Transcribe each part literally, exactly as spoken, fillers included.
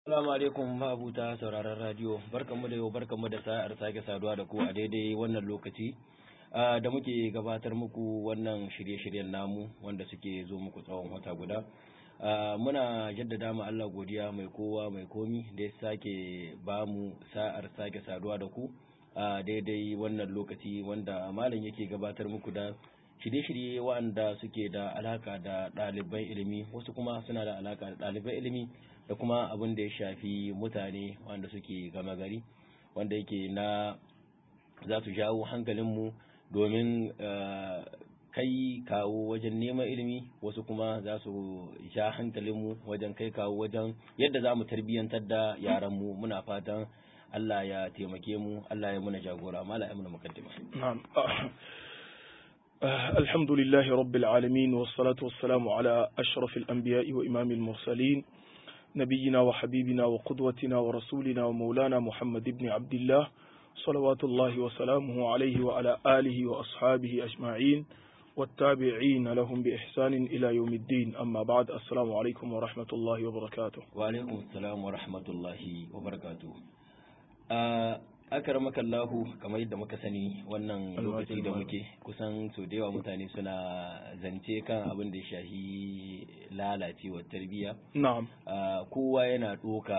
Assalamu alaikum mabuta sauraron radio, barkanmu da yau barkanmu da sa'ar sake saduwa da ku a daidai wannan lokaci da muke gabatar muku wannan shirye-shiryen namu wanda suke zo muku tsawon wata guda. Muna jaddada mu Allah godiya mai kowa mai komi da ya sake ba mu sa'ar sake saduwa da ku a daidai wannan lokaci wanda malam yake gabatar muku da shirye-shirye waɗanda suke da alaka da ɗaliban ilimi, wasu kuma suna da alaka da ɗaliban ilimi da kuma abin da ya shafi mutane wanda suke gama gari, wanda yake na za su jawo hankalinmu domin kai kawo wajen neman ilimi, wasu kuma za su ja hankalinmu wajen kai kawo wajen yadda za mu tarbiyyantar da yaranmu. Muna fatan Allah ya taimake mu, Allah ya muna jagora. Mala ya muna mukaddima. الحمد لله رب العالمين والصلاة والسلام على أشرف الأنبياء وإمام المرسلين نبينا وحبيبنا وقدوتنا ورسولنا ومولانا محمد بن عبد الله صلوات الله وسلامه عليه وعلى آله وأصحابه أجمعين والتابعين لهم بإحسان إلى يوم الدين. أما بعد، السلام عليكم ورحمة الله وبركاته. وعليكم السلام ورحمة الله وبركاته. آه akaramaka Allahu, kamar yadda muka sani wannan lokaci da muke kusan so da yawa mutane suna zance kan abin da ya shahi lalacewar tarbiyya. Na'am. Kowa yana doka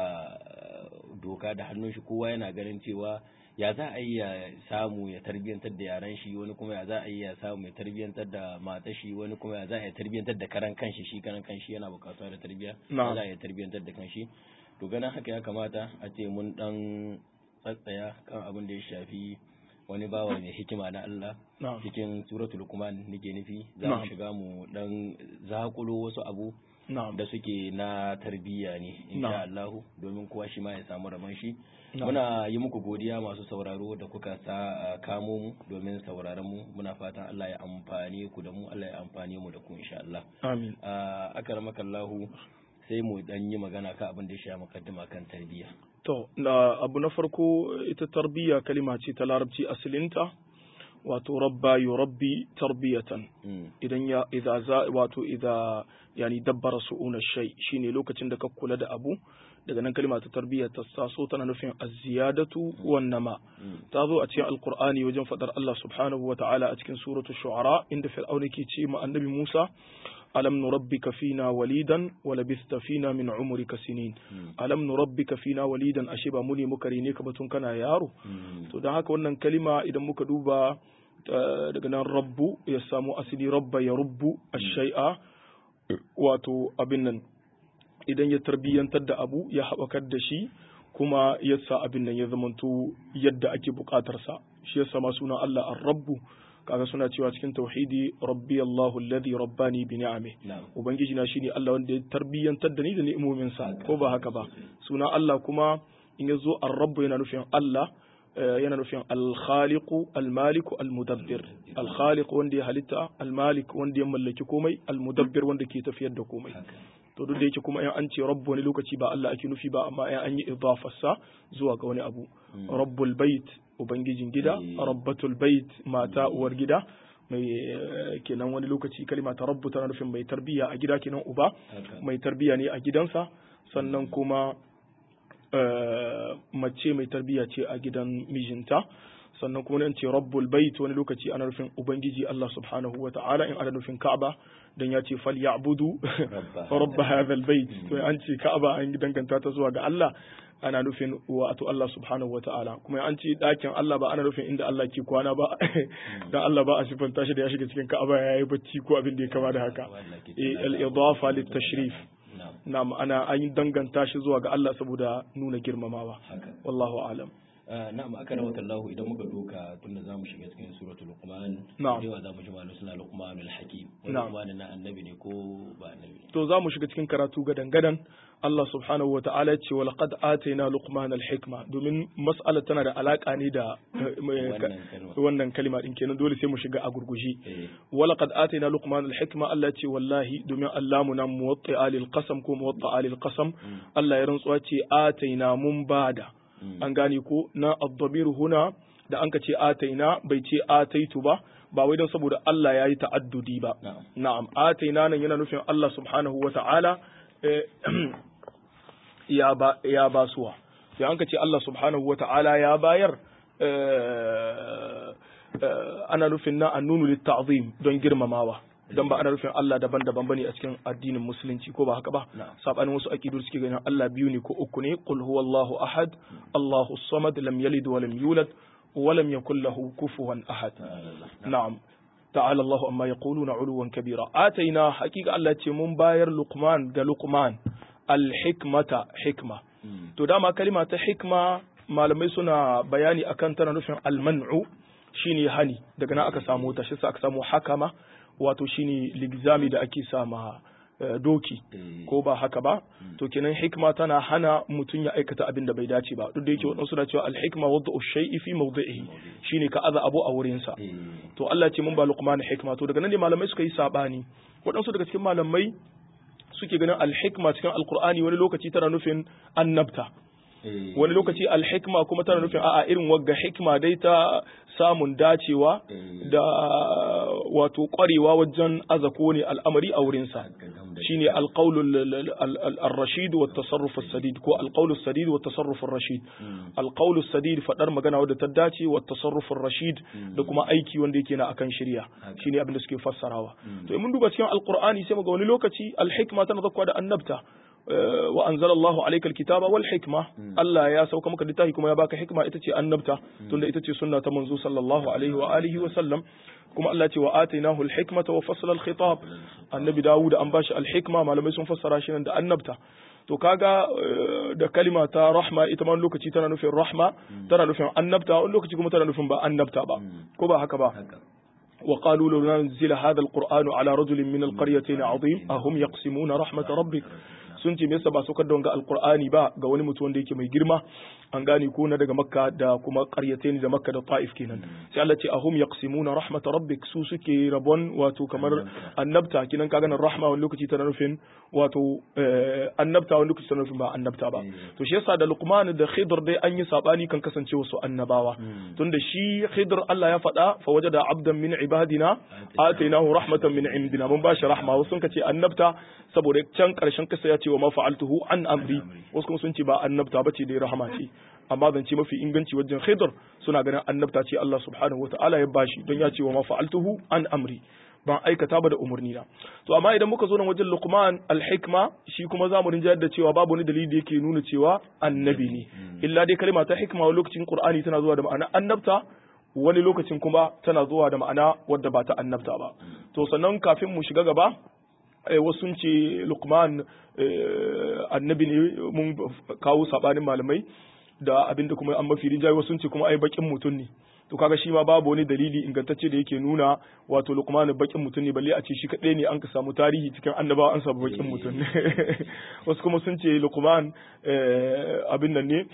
doka da hannun shi, kowa yana ganin cewa ya za a yi ya samu ya tarbiyantar da yaran shi, wani kuma ya za a yi ya samu ya tarbiyantar da matar shi, wani kuma ya za a yi tarbiyantar da karan kanshi, shi karan kanshi yana bukatuwa da tarbiyya, ya za a yi tarbiyantar da kanshi. To ganin haka ya kamata a ce mun dan tsatsaya kan abin da ya shafi wani bawa mai hikima na Allah cikin suratul Luqman nake nufi, za mu shiga mu dan zakulo wasu abu da suke na tarbiyya ne insha Allah, domin kowa shi ma ya samu rabon shi. Muna yi muku godiya masu sauraro da kuka sa kamo mu domin sauraron mu. Muna fatan Allah ya amfane ku da mu, Allah ya amfane mu da ku insha Allah. Amin. Akaramakallahu, sai mu dan yi magana kan abin da ya shafi mukaddima kan tarbiyya. To, na abu na farko, ita tarbiyya kalima ce ta larabci asalinta, wato rabba yurabbi tarbiyatan. Idan ya idza za wato idza yani dabbara su'una shay, shine lokacin da ka kula da abu, daga nan kalima ta tarbiyya ta taso tana nufin az-ziyadatu wan nama. Ta zo a cikin alqur'ani wajen fadar Allah subhanahu wa ta'ala a cikin suratul shu'ara, inda fir'auna ke ce ma annabi Musa ألم نربك فينا وليدا ولبثت فينا من عمرك سنين ألم نربك فينا وليدا أشبا مني مكرينيك بتون كان يارو. to dan haka wannan kalima idan muka duba daga nan rabbu ya samu asili rabba ya rubbu ash-shay'a, wato abin nan idan ya tarbiyantar da abu ya haɓakar da shi kuma ya sa abin nan ya zamanto yadda ake buƙatar sa, shi ya sama suna Allah ar-rabbu. Kaga suna cewa cikin tauhidi rabbi Allahu alladhi rabbani bi ni'ami, ubangiji na shine Allah wanda ya tarbiyantar da ni da ni'imomin sa, ko ba haka ba. Suna Allah kuma in yazo ar-rabb yana nufin Allah, yana nufin al-khaliqu al-maliku al-mudabbir. Al-khaliq wanda ya halitta, al-malik wanda ya mallaki komai, al-mudabbir wanda ke tafiyar da komai. To duk da yake kuma in an ce rabb wani lokaci ba Allah ake nufi ba, amma in an yi idafarsa zuwa ga wani abu. Rabbul bait, ubangijin gida, rabbatul bait, mata uwar gida, mai kenan wani lokaci kalima ta rabbu tana nufin mai tarbiya a gida, kenan uba mai tarbiya ne a gidansa, sannan kuma mace mai tarbiya ce a gidan mijinta. Sannan kuma an ce rabbul bait wani lokaci ana nufin ubangiji Allah subhanahu wa ta'ala, in ana nufin Ka'aba, dan ya ce fal ya'budu rabb hadha al bait. To an ce Ka'aba an danganta ta zuwa ga Allah, ana nufin wato Allah subhanahu wa ta'ala. Kuma an ce dakin Allah ba ana nufin inda Allah ke kwana ba, dan Allah ba a sifanta shi da ya shiga cikin Ka'aba yayi bacci ko abin da ya kama da haka. Eh al idafa lit tashrif. Na'am, ana an danganta shi zuwa ga Allah saboda nuna girmamawa. Wallahu a'lam. Na'am, akaramaka Allah, idan muka doka tunda zamu shiga cikin suratul Luqman, cewa zamu ji malum suna Luqmanul Hakim. Wannan na annabi ne ko ba annabi ne? To zamu shiga cikin karatu gadan gadan. Allah subhanahu wa ta'ala ce wa laqad atayna Luqman al-hikma, domin mas'alar tana da alaka ne da wannan kalima din, kenan dole sai mu shiga a gurgushi. Wa laqad atayna Luqman al-hikma, Allah ce wallahi, domin Allah mu nan muwatti alil qasam ko muwatta alil qasam, Allah ya rantsuwa ce atayna mun bada. An gane ko na ad-damir huna da anka ce ataina bai ce ataitu ba, ba wai don saboda Allah ya yi ta'addudi ba. Na'am, ataina nan yana nufin Allah subhanahu wa ta'ala ya ba ya basuwa sai an ka ce Allah subhanahu wata'ala ya bayar ana nufin na annunu litta'zim don girmamawa dan ba ana nufin Allah daban-daban bane a cikin addinin musulunci ko ba haka ba sabanin wasu aqidu suke ganin Allah biyu ne ko uku ne qul huwallahu ahad Allahu samad lam yalid wa lam yulad wa lam yakul lahu kufuwan ahad na'am ta'ala Allahu amma yaquluna 'uluwan kabira ataina haqiqa Allah ce mun bayar Luqman ga Luqman al-hikmata hikma to dama kalima ta hikma malamai suna bayani akan tana nufin al-man'u shine hani daga nan aka samu ta shi sa aka samu hakama wato shine ligzami da ake sama doki ko ba haka ba to kenan hikma tana hana mutum ya aikata abin da bai dace ba duk da yake wadansu na cewa al-hikma wadda shay'i fi mawdi'ihi shine ka aza abu a wurin sa to Allah ce mun ba Luqman hikma to daga nan ne malamai suka yi sabani wadansu daga cikin malamai suke ganin al-hikma cikin al-Qur'ani wani lokaci tana nufin annabta wani lokaci al-hikma kuma tana nufin a'a irin wagga hikma dai ta samun dacewa da wato kwarewa wajen azako ne al'amari a wurinsa shine alqaulul ar-rashid wa at-tasarruf as-sadid ko alqaulus sadid wa at-tasarruf ar-rashid alqaulus sadid fadar magana wadda ta dace wa at-tasarruf ar-rashid da kuma aiki wanda yake na akan shari'a shine abin da suke fassarawa to mun duba cikin alqur'ani sai muga wani lokaci al-hikma tana zakwa da annabta wa anzala Allahu alayka alkitaba wal hikma Allah ya sauka maka littafi kuma ya baka hikma ita ce annabta tunda ita ce sunna ta manzo sallallahu alaihi wa alihi wa sallam kuma Allah ce wa atainahu alhikmata wa fasla alkhitab annabi Dawud an bashi alhikma malamai sun fassara shi nan da annabta to kaga da kalima ta rahma ita ma lokaci tana nufin rahma tana nufin annabta wani lokaci kuma tana nufin ba annabta ba ko ba haka ba وقالوا لو نزل هذا القرآن على رجل من القريتين عظيم أهم يقسمون رحمة ربك sun ce me yasa ba saukar da wanga alqur'ani ba ga wani mutum wanda yake mai girma an gane ko na daga makka da kuma qaryatayn da makka da ta'if kenan sai Allah ce ahum yaqsimuna rahmat rabbik su suke rabon wato kamar annabta kinan kaga nan rahma wani lokaci tana nufin wato annabta wani lokaci tana nufin ba annabta ba to shi yasa da luqman da khidr dai an yi sabani kan kasance wasu annabawa tunda shi khidr Allah ya faɗa fa wajada abdan min ibadina atainahu rahmatan min indina mun ba shi rahma wasu sun kace annabta saboda can karshen kasa ya ce wa ma fa'altuhu an amri wasu kuma sun ce ba annabta bace dai rahama ce amma zan ce mafi inganci wajen khidr suna ganin annabta ce Allah subhanahu wataala ya bashi don ya ce wa ma fa'altuhu an amri ban aikata ba da umurni na to amma idan muka zo nan wajen Luqman al-hikma shi kuma zamu rinjayar da cewa babu wani dalili da yake nuna cewa annabi ne illa dai kalma ta hikma a lokacin Qur'ani tana zuwa da ma'ana annabta wani lokacin kuma tana zuwa da ma'ana wadda ba ta annabta ba to sannan kafin mu shiga gaba wasu sun ce Luqman annabi ne mun kawo sabanin malamai da abinda kuma an mafi rinjaye wasu sun ce kuma ai bakin mutum ne to kaga shi ma babu wani dalili ingantacce da yake nuna wato Luqman bakin mutum ne balle a ce shi kadai ne an ka samu tarihi cikin annabawa an samu bakin mutum ne wasu kuma sun ce Luqman abin nan ne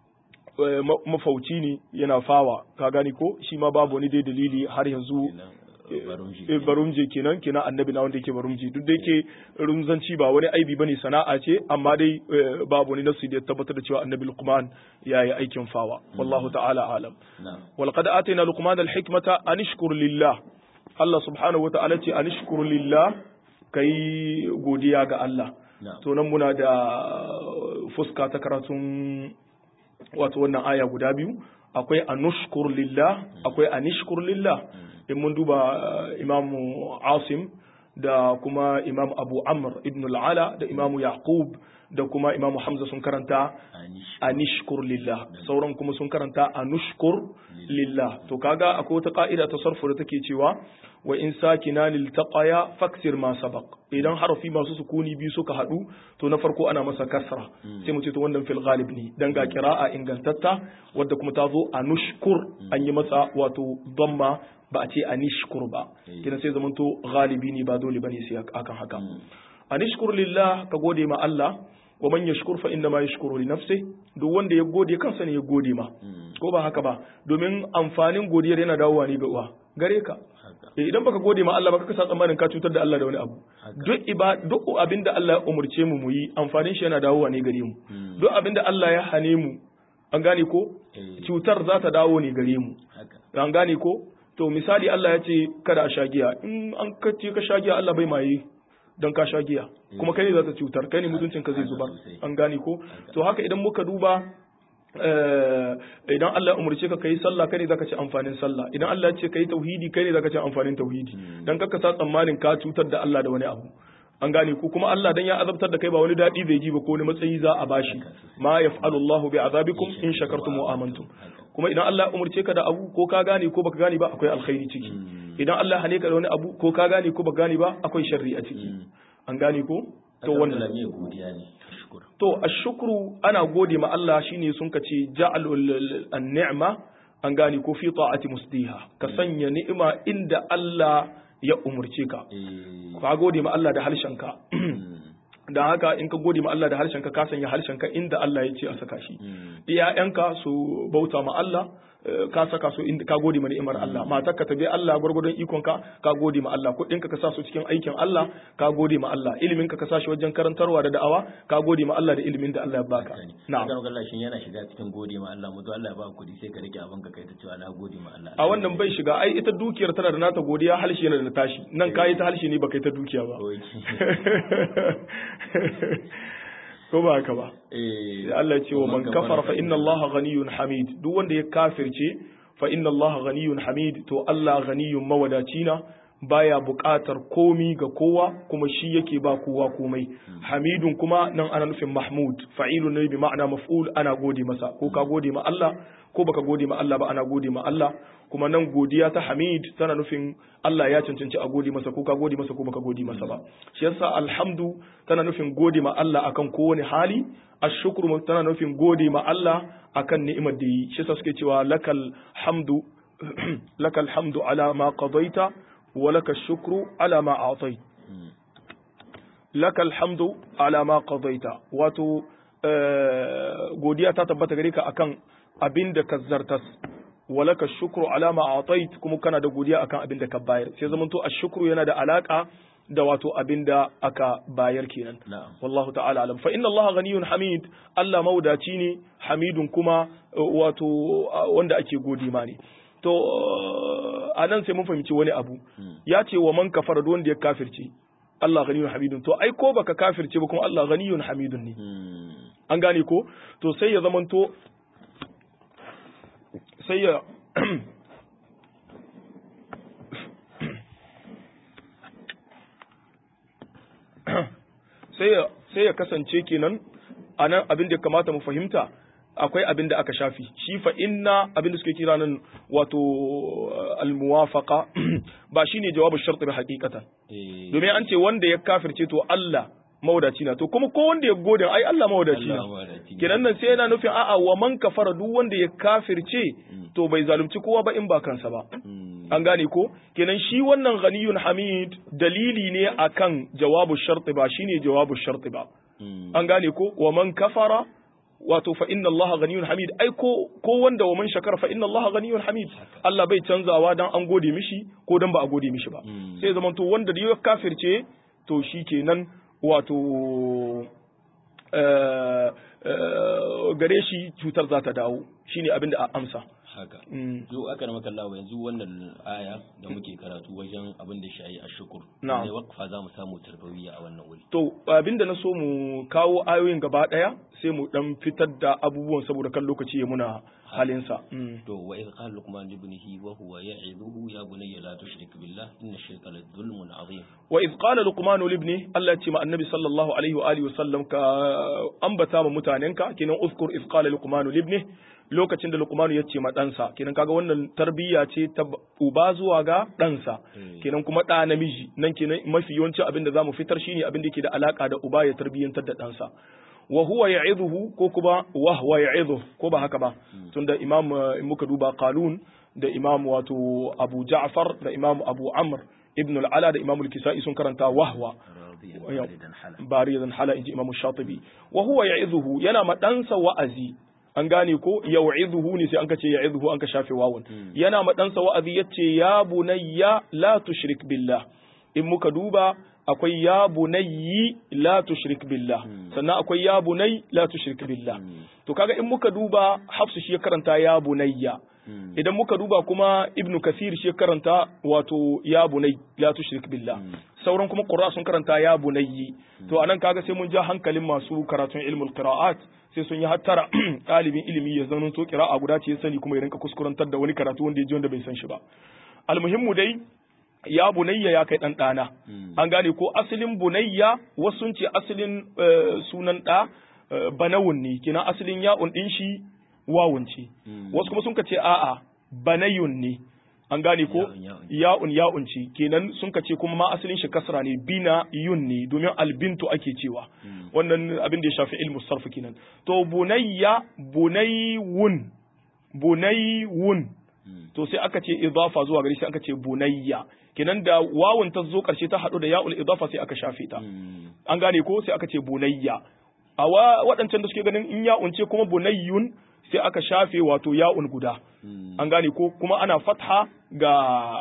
mafauci ne yana fawa ka gani ko shi ma babu wani dai dalili har yanzu barumje kenan kenan annabi na wanda yake barumje duk da yake rumzanci ba wani aibi bane sana'a ce amma dai babu wani nasu da ya tabbatar da cewa annabi Luqman yayi aikin fawa wallahu ta'ala alam wal qad atayna Luqman al hikmata an ishkur lillah Allah subhanahu wa ta'ala ce an ishkur lillah kai godiya ga Allah to nan muna da fuska ta karatun wato wannan aya guda biyu akwai anushkur lillah akwai anishkur lillah in mun duba imamu Asim da kuma imam Abu Amr ibn al-Ala da imamu Yaqub da kuma imamu Hamza sun karanta anishkur lillah sauran kuma sun karanta anushkur lillah to kaga akwai wata ka'ida ta sarfu da take cewa wa in sakina lil taqaya faksir ma sabaq idan harafi masu sukuni biyu suka hadu to na farko ana masa kasra sai mu ce to wannan fil ghalib ne dan ga qira'a ingantatta wadda kuma ta zo anushkur an yi masa wato dhamma ba a ce anishkur ba kina sai zamanto galibi ne ba dole bane sai akan haka anishkur lillah ka gode ma Allah wa man yashkur fa inna ma yashkuru li nafsi duk wanda ya gode kansa ne ya gode ma ko ba haka ba domin amfanin godiyar yana dawowa ne ga uwa gare ka idan baka gode ma Allah ba ka sa tsammanin ka cutar da Allah da wani abu duk iba duk abinda Allah ya umurce mu mu yi amfanin shi yana dawowa ne gare mu duk abinda Allah ya hane mu an gane ko cutar za ta dawo ne gare mu an gane ko to misali Allah ya ce kada a shagiya in an kace ka shagiya Allah bai maye dan ka sha giya kuma kai ne za ta cutar kai ne mutuncin ka zai zubar an gane ko to haka idan muka duba idan Allah ya umurce ka kai sallah kai ne zaka ci amfanin sallah idan Allah ya ce kai tauhidi kai ne zaka ci amfanin tauhidi dan kaka sa tsammanin ka cutar da Allah da wani abu an gane ku kuma Allah dan ya azabtar da kai ba wani dadi zai ji ba ko wani matsayi za a bashi ma yaf'alu Allahu bi azabikum in shakartum wa amantum kuma idan Allah ya umurce ka da abu ko ka gane ko baka gane ba akwai alkhairi ciki idan Allah hane ka da wani abu ko ka gane ko baka gane ba akwai sharri a ciki an gane ko to wannan godiya ne to ashkuru ana gode ma Allah shine sun kace ja'alul an-ni'ma an gane ko fi ta'ati musdiha ka sanya ni'ima inda Allah ya umurce ka ka gode ma Allah da harshenka dan haka in ka gode ma Allah da harshenka ka sanya harshenka inda Allah ya ce a saka shi iyayenka su bauta ma Allah ka saka su inda ka gode ma ni'imar Allah matarka ta bi Allah gurgurdon ikonka ka gode ma Allah kudinka ka sa su cikin aikin Allah ka gode ma Allah ilimin ka ka sa shi wajen karantarwa da da'awa ka gode ma Allah da ilimin da Allah ya baka na'am dan Allah shin yana shiga cikin gode ma Allah mutu Allah ya baka kudi sai ka rike abin ka kai ta cewa na gode ma Allah a wannan bai shiga ai ita dukiyar tana da nata godiya halshi yana da tashi nan kai ta halshi ne baka ta dukiya ba ko ba haka ba eh Allah ya ce wa man kafara fa inna Allah ghaniyyun hamid duk wanda ya kafirce fa inna Allah ghaniyyun hamid to Allah ghaniyyun mawadaci na baya buƙatar komi ga kowa kuma shi yake ba kowa komai hamidun kuma nan ana nufin mahmud fa'ilun ne bi ma'ana maf'ul ana gode masa ko ka gode ma Allah ko baka gode ma Allah ba ana gode ma Allah kuma nan godiya ta hamid tana nufin Allah ya cancanci a gode masa ko ka gode masa ko baka gode masa ba shi yasa alhamdu tana nufin gode ma Allah akan kowane hali ashkuru tana nufin gode ma Allah akan ni'imar da yi shi yasa suke cewa lakal hamdu lakal hamdu ala ma qadaita wa lakal shukru ala ma a'tait lakal hamdu ala ma qadaita wato godiya ta tabbata gare ka akan abin da ka zartas walaka shukru ala ma atait kuma kana da godiya akan abin da ka bayar sai zaman to ashkuru yana da alaka da wato abin da aka bayar kenan wallahu ta'ala alam fa inna allaha ghaniyun hamid Allah maudaci ne hamidun kuma wato wanda ake gode ma ne to anan sai mun fahimci wani abu ya ce wa man kafara da wanda ya kafirce Allah ghaniyun hamidun to ai ko baka kafirce ba kuma Allah ghaniyun hamidun ne an gane ko to sai ya zamanto sai ya sai ya sai ya kasance kenan anan abin da kamata mu fahimta akwai abin da aka shafi shi fa inna abin da suke kira nan wato almuwafaqa ba shine jawabin sharti ba hakikatan domin an ce wanda ya kafirce to Allah mawadaci na to kuma ko wanda ya gode ai Allah mawadaci na kenan nan sai yana nufin a'a wa man kafara duk wanda ya kafirce to bai zalunci kowa ba in ba kansa ba an gane ko kenan shi wannan ghaniyun hamid dalili ne akan jawabu sharti ba shine jawabu sharti ba an gane ko wa man kafara wato fa inna Allah ghaniyun hamid ai ko ko wanda wa man shakara fa inna Allah ghaniyun hamid Allah bai canzawa dan an gode mishi ko dan ba a gode mishi ba sai zaman to wanda ya kafirce to shi kenan wato gare shi cutar za ta dawo shine abin da a amsa haka yau aka rama kallawa yanzu wannan aya da muke karatu wajen abin da shayi a shukur ne wakfa za mu samu tarbawiyya a wannan wuri to abin da na so mu kawo ayoyin gaba daya sai mu dan fitar da abubuwan saboda kan lokaci ya muna halinsa to wa idh qala luqman li ibnihi wa huwa ya'iduhu ya bunayya la tushrik billah inna ash-shirka la dhulmun 'azim wa idh qala luqman li ibnihi Allah ya ce ma annabi sallallahu alaihi wa alihi wasallam ka ambata ma mutanenka kinan uzkur idh qala luqman li ibnihi lokacin da Luqman ya ce ma ɗansa kenan kaga wannan tarbiyya ce ta uba zuwa ga ɗansa kenan kuma ɗa namiji nan kenan mafi yawancin abin da zamu fitar shine abin da yake da alaka da uba ya tarbiyyantar da ɗansa wa huwa ya'idhuhu ko kuma wa huwa ya'idhu ko ba haka ba tunda imam in muka duba qalun da imam wato Abu Ja'far da imam Abu Amr ibn al-Ala da imam al-Kisa'i sun karanta wahwa baridan hala inji imam Shatibi wa huwa ya'idhuhu yana ma ɗansa wa'azi an gane ko yau'idhuhu ne sai an kace ya'idhuhu an ka shafe wawun yana ma ɗansa wa'azi yace ya bunayya la tushrik billah in muka duba akwai ya bunayyi la tushrik billah sannan akwai ya bunay la tushrik billah to kaga in muka duba Hafsu shi ya karanta ya bunayya idan muka duba kuma ibnu kasir shi karanta wato ya bunay la tushrik billah sauran kuma qurra sun karanta ya bunayyi to anan kaga sai mun ja hankalin masu karatun ilmul qira'at sai sun yi hattara ɗalibin ilimi ya zama to qira'a guda ce ya sani kuma ya rinka kuskurantar da wani karatu wanda ya ji wanda bai san shi ba almuhimmu dai ya bunayya ya kai dan dana an gane ko asalin bunayya wasu sun ce asalin sunan da banawun ne kina asalin ya'un din shi wawun ce wasu kuma sun ce a'a banayun ne an gane ko ya'un ya'un ce kenan sun ce kuma ma asalin shi kasra ne bina yun ne domin albintu ake cewa wannan abin da ya shafi ilmu sarf kenan to bunayya bunaywun bunaywun to sai aka ce idafa zuwa gari sai aka ce bunayya kenan da wawun ta zo karshe ta hadu da ya'ul idafa sai aka shafe ta an gane ko sai aka ce bunayya a waɗancan da suke ganin in ya'un ce kuma bunayyun sai aka shafe wato ya'un guda an gane ko kuma ana fatha ga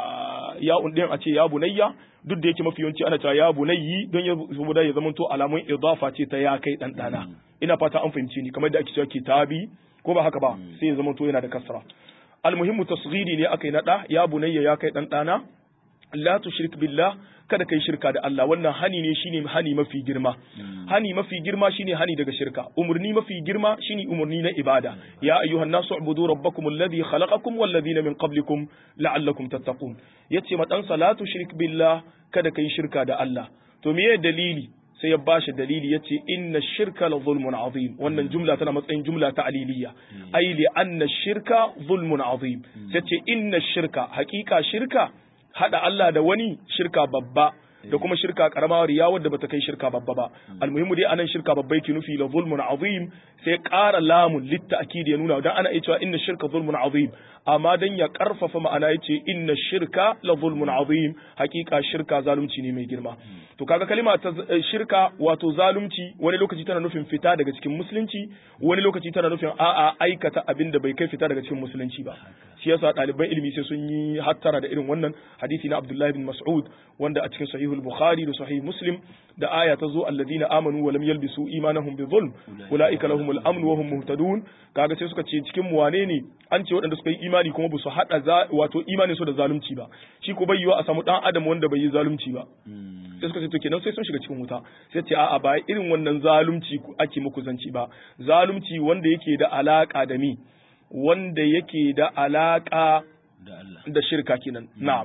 ya'un din a ce ya bunayya duk da yake mafi yawanci ana cewa ya bunayyi don ya saboda ya zamanto alamun idafa ce ta ya kai dan dana ina fata an fahimci ni kamar da ake cewa kitabi ko ba haka ba sai ya zamanto yana da kasra almuhimmu tasghiri ne akai nada ya bunayya ya kai dan dana la tushrik billah kada kai shirka da Allah wannan hani ne shine hani mafi girma hani mafi girma shine hani daga shirka umurni mafi girma shine umurni na ibada ya ayyuhan nasu ubudu rabbakum alladhi khalaqakum wal ladina min qablikum la'allakum tattaqun yace ma dan salatu shirk billah kada kai shirka da Allah to meye dalili sai ya bashi dalili yace inna shirka la zulmun azim wannan jumla tana matsayin jumla ta aliliya ai li anna shirka zulmun azim sai ce inna shirka haqiqa shirka hada Allah da wani shirka babba da kuma shirka karama riya wadda bata kai shirka babba ba almuhimu dai anan shirka babba yake nufi la zulmun azim sai ƙara lamun litta'kid ya nuna dan ana iya cewa inna shirka zulmun azim amma dan ya karfafa ma'ana yace inna shirka la zulmun azim hakika shirka zalunci ne mai girma to kaga kalima ta shirka wato zalunci wani lokaci tana nufin fita daga cikin musulunci wani lokaci tana nufin a'a aikata abin da bai kai fita daga cikin musulunci ba shi yasa ɗaliban ilimi sai sun yi hattara da irin wannan hadisi na Abdullah bin Mas'ud wanda a cikin sahihul Bukhari da sahih Muslim da aya ta zo alladina amanu wa lam yalbisu imanahum bi dhulm ulaika lahumul amn wa hum muhtadun kaga sai suka ce cikin mu wane ne an ce waɗanda suka yi imani kuma ba su hada wato imanin su da zalunci ba shi ko bai yiwa a samu dan adam wanda bai yi zalunci ba sai suka ce to kenan sai sun shiga cikin wuta sai ce a'a ba irin wannan zalunci ake muku zanci ba zalunci wanda yake da alaka da mi wanda yake da alaka da Allah da shirka kenan na'am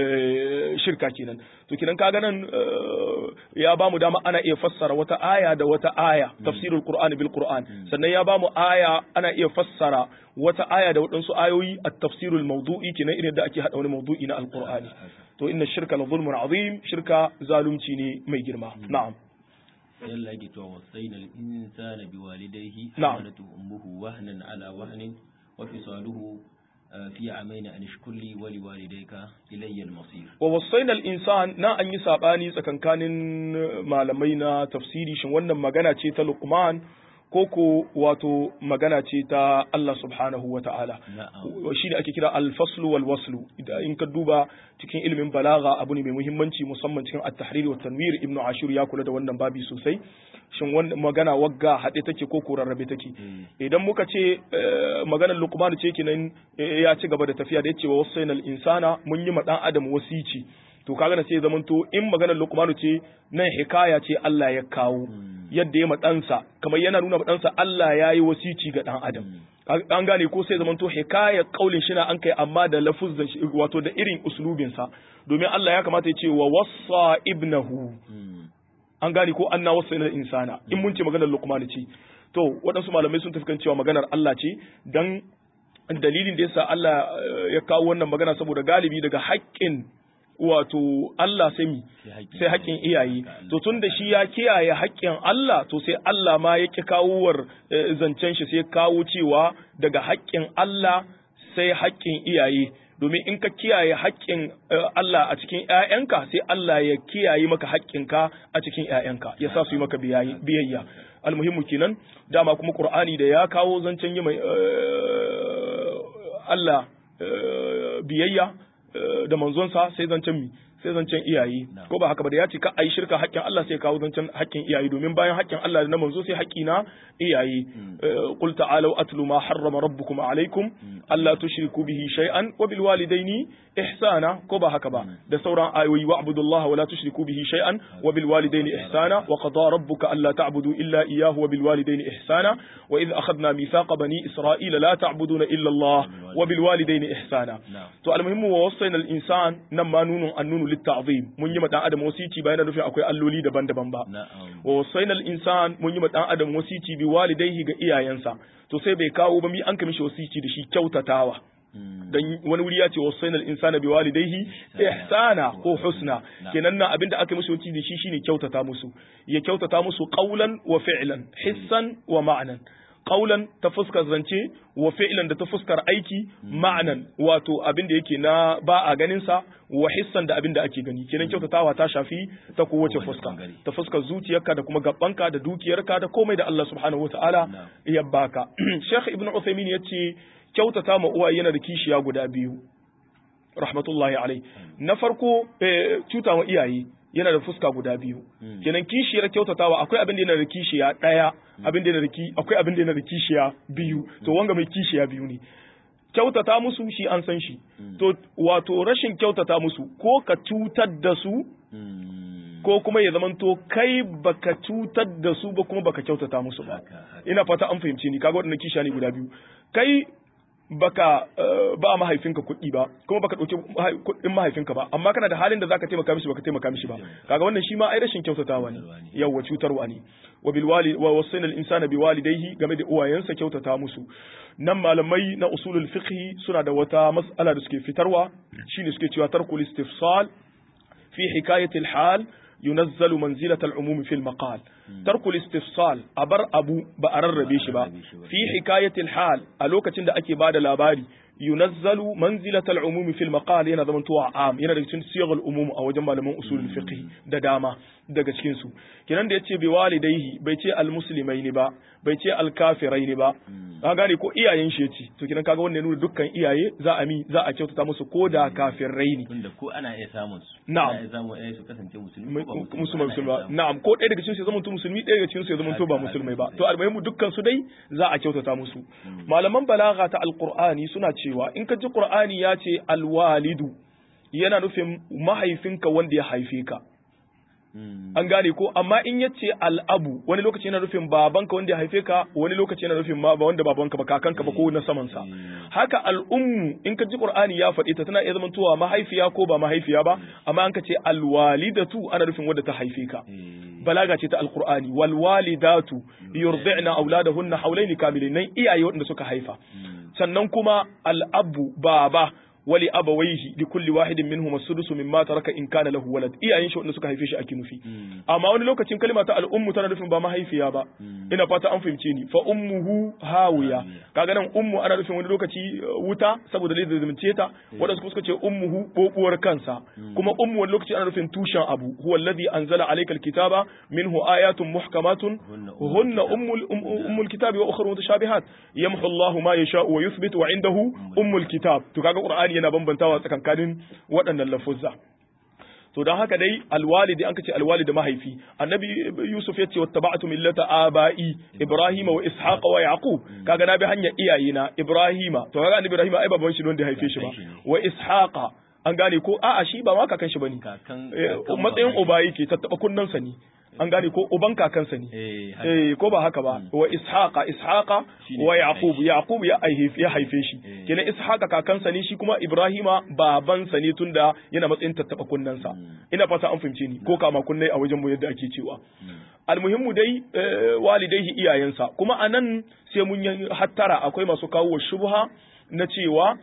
shirka kenan to kenan kaga nan ya bamu dama ana iya fassara wata aya da wata aya tafsirul qur'ani bil qur'an sannan ya bamu aya ana iya fassara wata aya da wadansu ayoyi at-tafsirul mawdu'i kenan irin da ake hada wani mawdu'i na al-qur'ani to inna shirka la zulmun azim shirka zalunci ne mai girma na'am yalla yake to wasaina al-insana biwalidayhi hamalatu ummuhu wahnan ala wahnin wa fisaluhu في عامين أن اشكر لي ولوالديك إلي المصير ووصينا الإنسان نا أن يسابني سكن كان malamai tafsiri shin wannan magana ce ta Luqman koko wato magana ce ta Allah subhanahu wa ta'ala shi da ake kira al-faslu wal waslu idan in ka duba cikin ilimin balaga abu ne mai muhimmanci musamman cikin at-tahrir wa tanwir ibnu ashur ya kula da wannan babi sosai shin wannan magana wagga hade take ko ko rarrabe take idan muka ce maganar Luqman ce kenan ya ci gaba da tafiya da yace wa wasainal insana mun yi ma dan adam wasici to kaga da sai zamanto in maganar Luqman ce nan hikaya ce Allah ya kawo yadda ya madansa kamar yana nuna madansa Allah ya yi wasici ga dan adam an gane ko sai zamanto hikaya kaulin shi na an kai amma da lafuzan shi wato da irin uslubin sa domin Allah ya kamata ya ce wa wassa ibnahu an gane ko anna wasaina insana in mun ce maganar Luqman ce to waɗansu malamai sun tafi kan cewa maganar Allah ce dan dalilin da yasa Allah ya kawo wannan magana saboda galibi daga haƙƙin wato Allah sai mi sai haƙƙin iyaye to tun da shi ya kiyaye haƙƙin Allah to sai Allah ma ya ki kawowar zancen shi sai kawo cewa daga haƙƙin Allah sai haƙƙin iyaye domin in ka kiyaye haƙƙin Allah a cikin ƴaƴanka sai Allah ya kiyaye maka haƙƙinka a cikin ƴaƴanka ya sa su yi maka biyayya almuhimmu kenan dama kuma Qur'ani da ya kawo zancen yi mai Allah biyayya da manzonsa sai zancen mi sai zancen iyaye ko ba haka ba da ya ce ka ayi shirka haƙƙin Allah sai kawo zancen haƙƙin iyaye domin bayan haƙƙin Allah da na manzo sai haƙƙi na iyaye qul ta'alu atlu ma harrama rabbukum alaykum alla tushriku bihi shay'an wa bil walidaini ihsana ko ba haka ba da sauran ayoyi wa'budullaha wa la tushriku bihi shay'an wa bil walidaini ihsana wa qada rabbuka alla ta'budu illa iyyahu wa bil walidaini ihsana wa idh akhadna mithaqa bani isra'ila la ta'buduna illa Allah wa bil walidaini ihsana to almuhimmu wa wasaina al insan nan ma nunun annunu lit ta'zim mun yi ma dan adam wasici bayan nufin akwai alloli daban-daban ba wa wasaina al insan mun yi ma dan adam wasici bi walidayhi ga iyayensa to sai bai kawo ba mi an ka mishi wasici da shi kyautatawa dan wani wuri ya ce wasainal insana bi walidayhi ihsana ko husna kenan nan abinda aka mishi wasici da shi shine kyautata musu ya kyautata musu qawlan wa fi'lan hissan wa ma'nan qawlan ta fuskar zance wa fi'lan da ta fuskar aiki ma'nan wato abinda yake na ba a ganin sa wa hissan da abinda ake gani kenan kyautatawa ta shafi ta kowace fuska ta fuskar zuciyarka da kuma gabbanka da dukiyarka da komai da Allah subhanahu wataala ya baka Sheikh Ibn Uthaymeen yace kyautata ma uwaye yana da kishiya guda biyu rahmatullahi alai na farko cuta ma iyaye yana da fuska guda biyu kenan kishiyar kyautatawa akwai abin da yana da kishiya daya abin da yana da ki akwai abin da yana da kishiya biyu to wanga mai kishiya biyu ne kyautata musu shi an san shi to wato rashin kyautata musu ko ka cutar da su ko kuma ya zamanto kai baka cutar da su ba kuma baka kyautata musu ba ina fata an fahimci ni kaga wadannan kishiya ne guda biyu kai baka ba mahaifinka kuɗi ba kuma baka ɗauki kuɗin mahaifinka ba amma kana da halin da zaka taimaka mishi baka taimaka mishi ba kaga wannan shi ma ai rashin kyautatawa ne yawa cutarwa ne wa bil wali wa wasayna al insana bi walidayhi game da uwayensa kyautata musu nan malamai na usulul fiqh suna da wata mas'ala da suke fitarwa shine suke cewa tarkul istifsal fi hikayati al hal ينزل منزلة العموم في المقال ترك الاستفصال أبر أبو بأرر بيشبا في حكاية الحال ألوكة تند أكي بعد الأباري ينزل منزلة العموم في المقال yana zaman tuwa am yana daga cikin siyagul umum a wajen malaman usulul fiqh da dama daga cikin su kinan da yace bi walidayhi bai ce al muslimaini ba bai ce al kafiraini ba ka gane ko iyayen shi yace to kinan kaga wannan nuna dukkan iyaye za a mi za a kyautata musu ko da kafirai ne tunda ko ana iya samun su na'am ana iya samun iyaye su kasance musulmi ko ba musulmi musulmi ba na'am ko ɗaya daga cikin su ya zama musulmi ɗaya daga cikin su ya zama to ba musulmai ba to almuhimu dukkan su dai za a kyautata musu malaman balagha ta alqur'ani suna cewa in ka ji Qur'ani ya ce alwalidu yana nufin mahaifinka wanda ya haife ka an gane ko amma in ya ce al'abu wani lokaci yana nufin babanka wanda ya haife ka wani lokaci yana nufin ba wanda babanka ba kakanka ba ko na saman sa haka al'ummu in ka ji Qur'ani ya faɗi ta tana iya zamantowa mahaifiya ko ba mahaifiya ba amma an ka ce alwalidatu ana nufin wanda ta haife ka balaga ce ta alqur'ani wal walidatu yurdi'na auladahunna hawlaini kamilain nan iyaye wanda suka haifa sannan kuma al'abu baba wali abawaihi li kulli wahidin minhum as-sudusu mimma taraka in kana lahu walad iyayen shi wanda suka haife shi ake nufi amma wani lokacin kalma ta al-ummu tana nufin ba mahaifiya ba ina fata an fahimce ni fa ummuhu hawiya kaga nan ummu ana nufin wani lokaci wuta saboda lai zalunce ta wanda suka ce ummuhu bobuwar kansa kuma ummu wani lokaci ana nufin tushen abu huwa alladhi anzala alayka al-kitaba minhu ayatun muhkamatun hunna ummul ummul kitabi wa ukhra mutashabihat yamhu Allahu ma yasha'u wa yuthbit wa indahu ummul kitab to kaga qur'ani yana bambantawa tsakankanin waɗannan lafuzza to don haka dai alwalidi an kace alwalidi mahaifi annabi yusuf yace wattaba'tu millata aba'i ibrahima wa ishaqa wa yaqub kaga na bi hanyar iyayena ibrahima to kaga annabi ibrahima ai baban shi wanda haife shi ba wa ishaqa an gane ko a'a shi ba ma kakan shi bane matsayin uba yake tattaba kunnan sa ne an gane ko uban kakansa ne eh ko ba haka ba wa ishaqa ishaqa wa yaqub yaqub ya haife ya haife shi kenan ishaqa kakansa ne shi kuma ibrahima babansa ne tunda yana matsayin tattaba kunnansa ina fata an fahimce ni ko kama kunnai a wajen mu yadda ake cewa almuhimmu dai walidaihi iyayensa kuma anan sai mun yi hattara akwai masu kawo shubha na cewa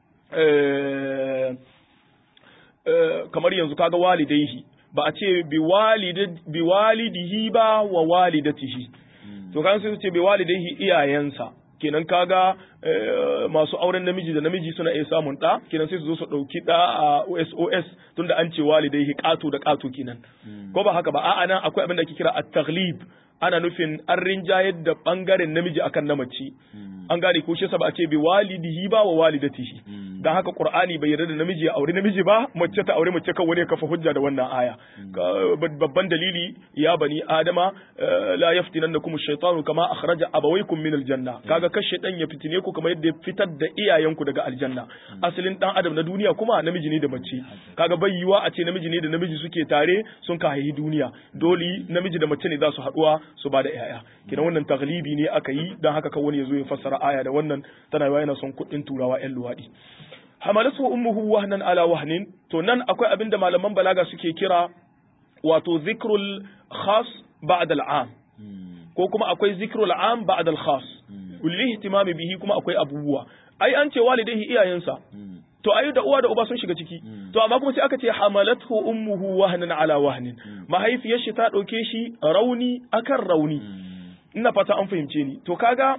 kamar yanzu kaga walidaihi ba a ce bi walidihi ba wa walidatihi to kan sai su ce bi walidaihi iyayensa kenan kaga masu auren namiji da namiji suna iya samun da kenan sai su zo su dauki da a S O S tunda an ce walidaihi qato da qato kenan ko ba haka ba a'a nan akwai abin da ake kira at-taghlib ana nufin an rinjayar da bangaren namiji akan na mace an gane ko shi yasa ba a ce bi walidihi ba wa walidatihi dan haka Qur'ani bai yarda da namiji ya aure namiji ba mace ta aure mace kan wani ya kafa hujja da wannan aya babban dalili ya bani adama la yaftinannakum ash-shaytanu kama akhraja abawaykum min al-janna kaga kashe dan ya fitine ku kamar yadda ya fitar da iyayenku daga aljanna asalin dan adam na duniya kuma namiji ne da mace kaga bai yiwa a ce namiji ne da namiji suke tare sun ka haihi duniya dole namiji da mace ne za su haduwa su bada yaya kina wannan taglibi ne aka yi dan haka kawai ya zo ya fassara aya da wannan tana yawa yana son kuɗin turawa ƴan luwaɗi hamalatu ummuhu wahnan ala wahnin to nan akwai abin da malaman balaga suke kira wato zikrul khas ba'da al'am ko kuma akwai zikrul am ba'da al-khas kulli ihtimami bihi kuma akwai abubuwa ai an ce walidaihi iyayensa to ai da uwa da uba sun shiga ciki to amma kuma sai aka ce hamalathu ummuhu wahnan ala wahnin mahaifiyar shi ta dauke shi rauni akan rauni ina fata an fahimce ni to kaga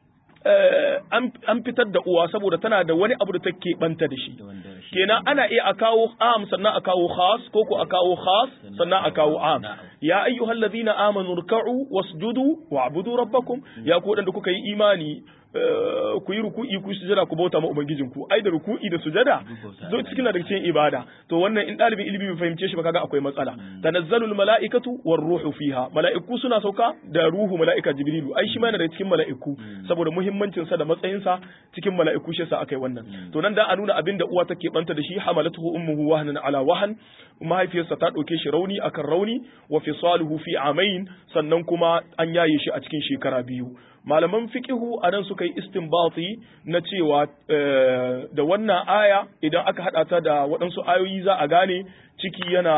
an fitar da uwa saboda tana da wani abu da take banta da shi kenan ana iya a kawo am sannan a kawo khas ko ko a kawo khas sannan a kawo am ya ayyuhal ladhina amanu ruk'u wasjudu wa'budu rabbakum ya ku wadanda kuka yi imani ku yi ruku'i ku sujada ku bauta ma ubangijinku ai da ruku'i da sujada zo cikin da cikin ibada to wannan in dalibin ilimi bai fahimce shi ba kaga akwai matsala tanazzalul mala'ikatu war ruhu fiha mala'iku suna sauka da ruhu mala'ika jibrilu ai shi ma yana da cikin mala'iku saboda muhimmancin sa da matsayin sa cikin mala'iku shi sa akai wannan to nan da a nuna abin da uwa take banta da shi hamalatuhu ummuhu wahnan ala wahan mahaifiyarsa ta dauke shi rauni akan rauni wa fisaluhu fi amain sannan kuma an yaye shi a cikin shekara biyu malaman fiqihu anan suka yi istinbati na cewa da wannan aya idan aka hada ta da waɗansu ayoyi za a gane ciki yana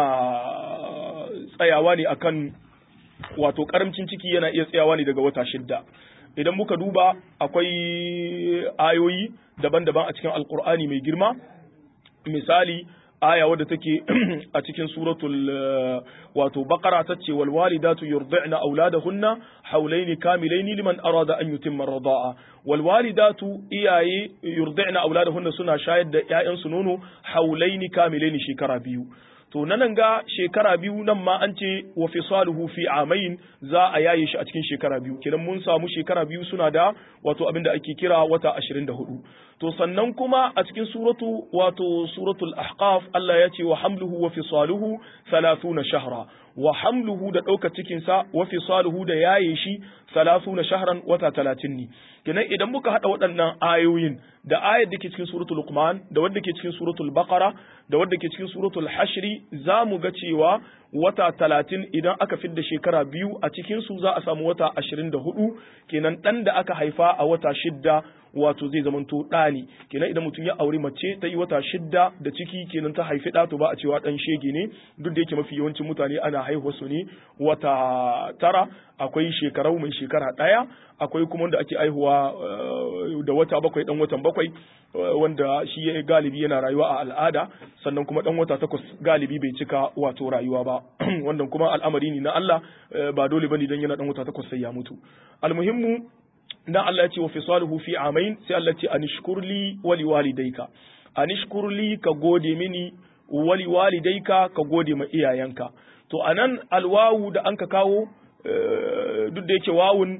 tsayawa ne akan wato karamcin ciki yana iya tsayawa ne daga wata shidda idan muka duba akwai ayoyi daban-daban a cikin alkur'ani mai girma misali aya wadda take a cikin suratul wato baqara tace wal walidatu yurdi'na auladahunna hawlaini kamilaini liman arada an yutimma ar-rida'a wal walidatu iyaye yurdi'na auladahunna suna shayar da ƴaƴansu nono hawlaini kamilaini shekara biyu to nan ga shekara biyu nan ma an ce wa fisaluhu fi amain za a yaye shi a cikin shekara biyu kenan mun samu shekara biyu suna da wato abinda ake kira wata ashirin da hudu to sannan kuma a cikin suratu wato suratul ahqaf Allah ya ce wa hamluhu wa fisaluhu thalathuna shahra wa hamluhu da ɗaukar cikinsa wa fisaluhu da yaye shi thalathuna shahran wata talatin ne kenan idan muka hada waɗannan ayoyin da ayar da ke cikin suratul luqman da wadda ke cikin suratul baqara da wadda ke cikin suratul hashri za mu ga cewa wata talatin idan aka fidda shekara biyu a cikin su za a samu wata ashirin da hudu kenan ɗan da aka haifa a wata shidda wato zai zamanto ɗa ne kenan idan mutum ya auri mace ta yi wata shidda da ciki kenan ta haifi ɗa to ba a cewa ɗan shege ne duk da yake mafi yawancin mutane ana haihuwa su ne wata tara akwai shekarau mai shekara ɗaya akwai kuma wanda ake haihuwa da wata bakwai ɗan watan bakwai wanda shi ya galibi yana rayuwa a al'ada sannan kuma ɗan wata takwas galibi bai cika wato rayuwa ba wannan kuma al'amari ne na Allah ba dole bane dan yana ɗan wata takwas sai ya mutu almuhimmu dan Allah ya ce wa fisaluhu fi amain sai Allah ya ce anishkurli wa liwalidayka anishkurli ka gode mini wa liwalidayka ka gode ma iyayenka to anan alwawu da anka kawo duk da yake wawun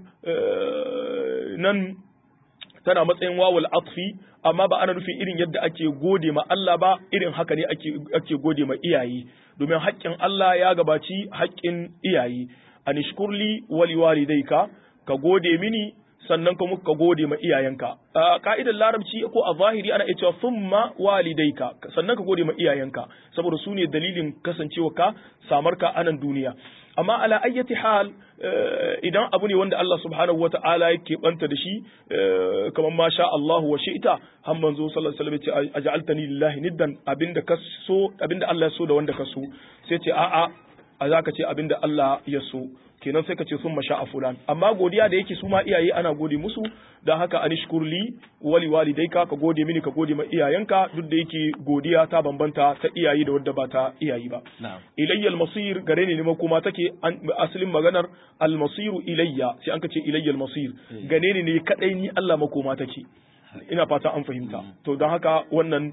nan tana matsayin wawul atfi amma ba ana nufin irin yadda ake gode ma Allah ba irin haka ne ake ake gode ma iyaye domin haƙƙin Allah ya gabaci haƙƙin iyaye anishkurli wa liwalidayka ka gode mini sannan kuma ka gode ma iyayenka a ka'idar larabci ko a zahiri ana iya cewa thumma walidayka sannan ka gode ma iyayenka saboda su ne dalilin kasancewa ka samar ka anan duniya amma ala ayyati hal idan abu ne wanda Allah subhanahu wata'ala yake banta da shi kamar ma sha Allah wa shi'ta har manzo sallallahu alaihi wasallam ya ce aj'altani lillahi niddan abinda ka so abinda Allah ya so da wanda ka so sai ce a'a a zaka ce abinda Allah ya so kenan sai ka ce sun masha a fulan amma godiya da yake su ma iyaye ana gode musu don haka anishkurli wali walidayka ka gode mini ka gode ma iyayenka duk da yake godiya ta bambanta ta iyaye da wadda ba ta iyaye ba ilayya almasir gare ne makoma take asalin maganar almasiru ilayya sai an ka ce ilayya almasir gane ne ne kadai ni Allah makoma take ina fata an fahimta to don haka wannan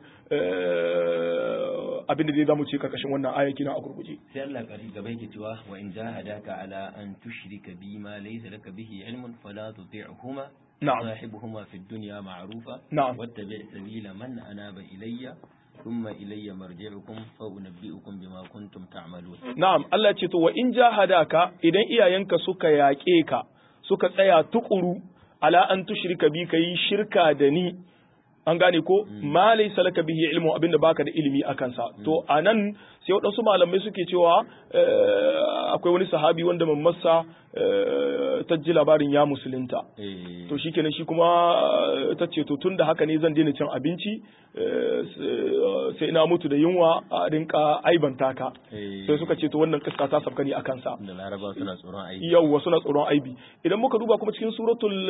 abin da zai zamu ce karkashin wannan aya kina a gurguje sai Allah kari gaba yake cewa wa in jahadaka ala an tushrika bi ma laysa laka bihi ilmun fala tuti'huma na'am sahibuhuma fid dunya ma'rufa na'am wattabi' sabila man anaba ilayya thumma ilayya marji'ukum fa unabbi'ukum bima kuntum ta'malun. Na'am, Allah ya ce to wa in jahadaka idan iyayenka suka yaƙe ka suka tsaya tukuru ala an tushrika bi kai shirka da ni an gane ko ma laysa laka bihi ilmu abinda baka da ilimi akan sa to anan sai wadansu malamai suke cewa akwai wani sahabi wanda mammarsa ta ji labarin ya musulunta to shikenan shi kuma ta ce to tunda haka ne zan daina cin abinci sai ina mutu da yunwa a rinka aibanta ka sai suka ce to wannan kiska ta sabka ne akan sa da laraba suna tsoron aibi yawa suna tsoron aibi idan muka duba kuma cikin suratul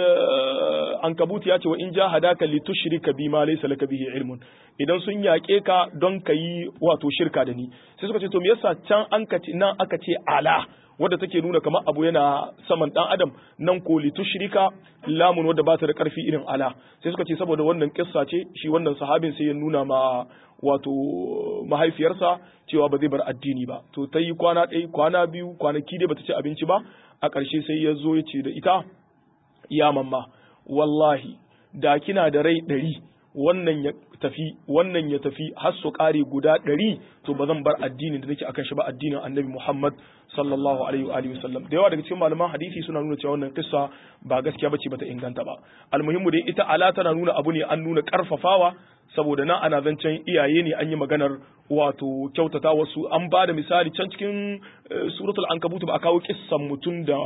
ankabut ya ce wa in jahadaka litushrika bima laysa laka bihi ilmun idan sun yaƙe ka don ka yi wato shirka da ni sai suka ce to me yasa can an ka nan aka ce ala wadda take nuna kamar abu yana saman dan adam nan ko litushrika lamun wadda ba ta da karfi irin ala sai suka ce saboda wannan kissa ce shi wannan sahabin sai ya nuna ma wato mahaifiyarsa cewa ba zai bar addini ba to ta yi kwana ɗaya kwana biyu kwanaki dai bata ci abinci ba a ƙarshe sai ya zo ya ce da ita ya mamma wallahi da kina da rai ɗari wannan ya tafi wannan ya tafi har su kare guda ɗari to ba zan bar addinin da nake akan shi ba addinin annabi Muhammad sallallahu alaihi wa alihi wasallam da yawa daga cikin malaman hadisi suna nuna cewa wannan kissa ba gaskiya bace bata inganta ba almuhimmu dai ita ala tana nuna abu ne an nuna karfafawa saboda nan ana zancen iyaye ne an yi maganar wato kyautata wasu an ba da misali can cikin suratul ankabut ba a kawo kissan mutum da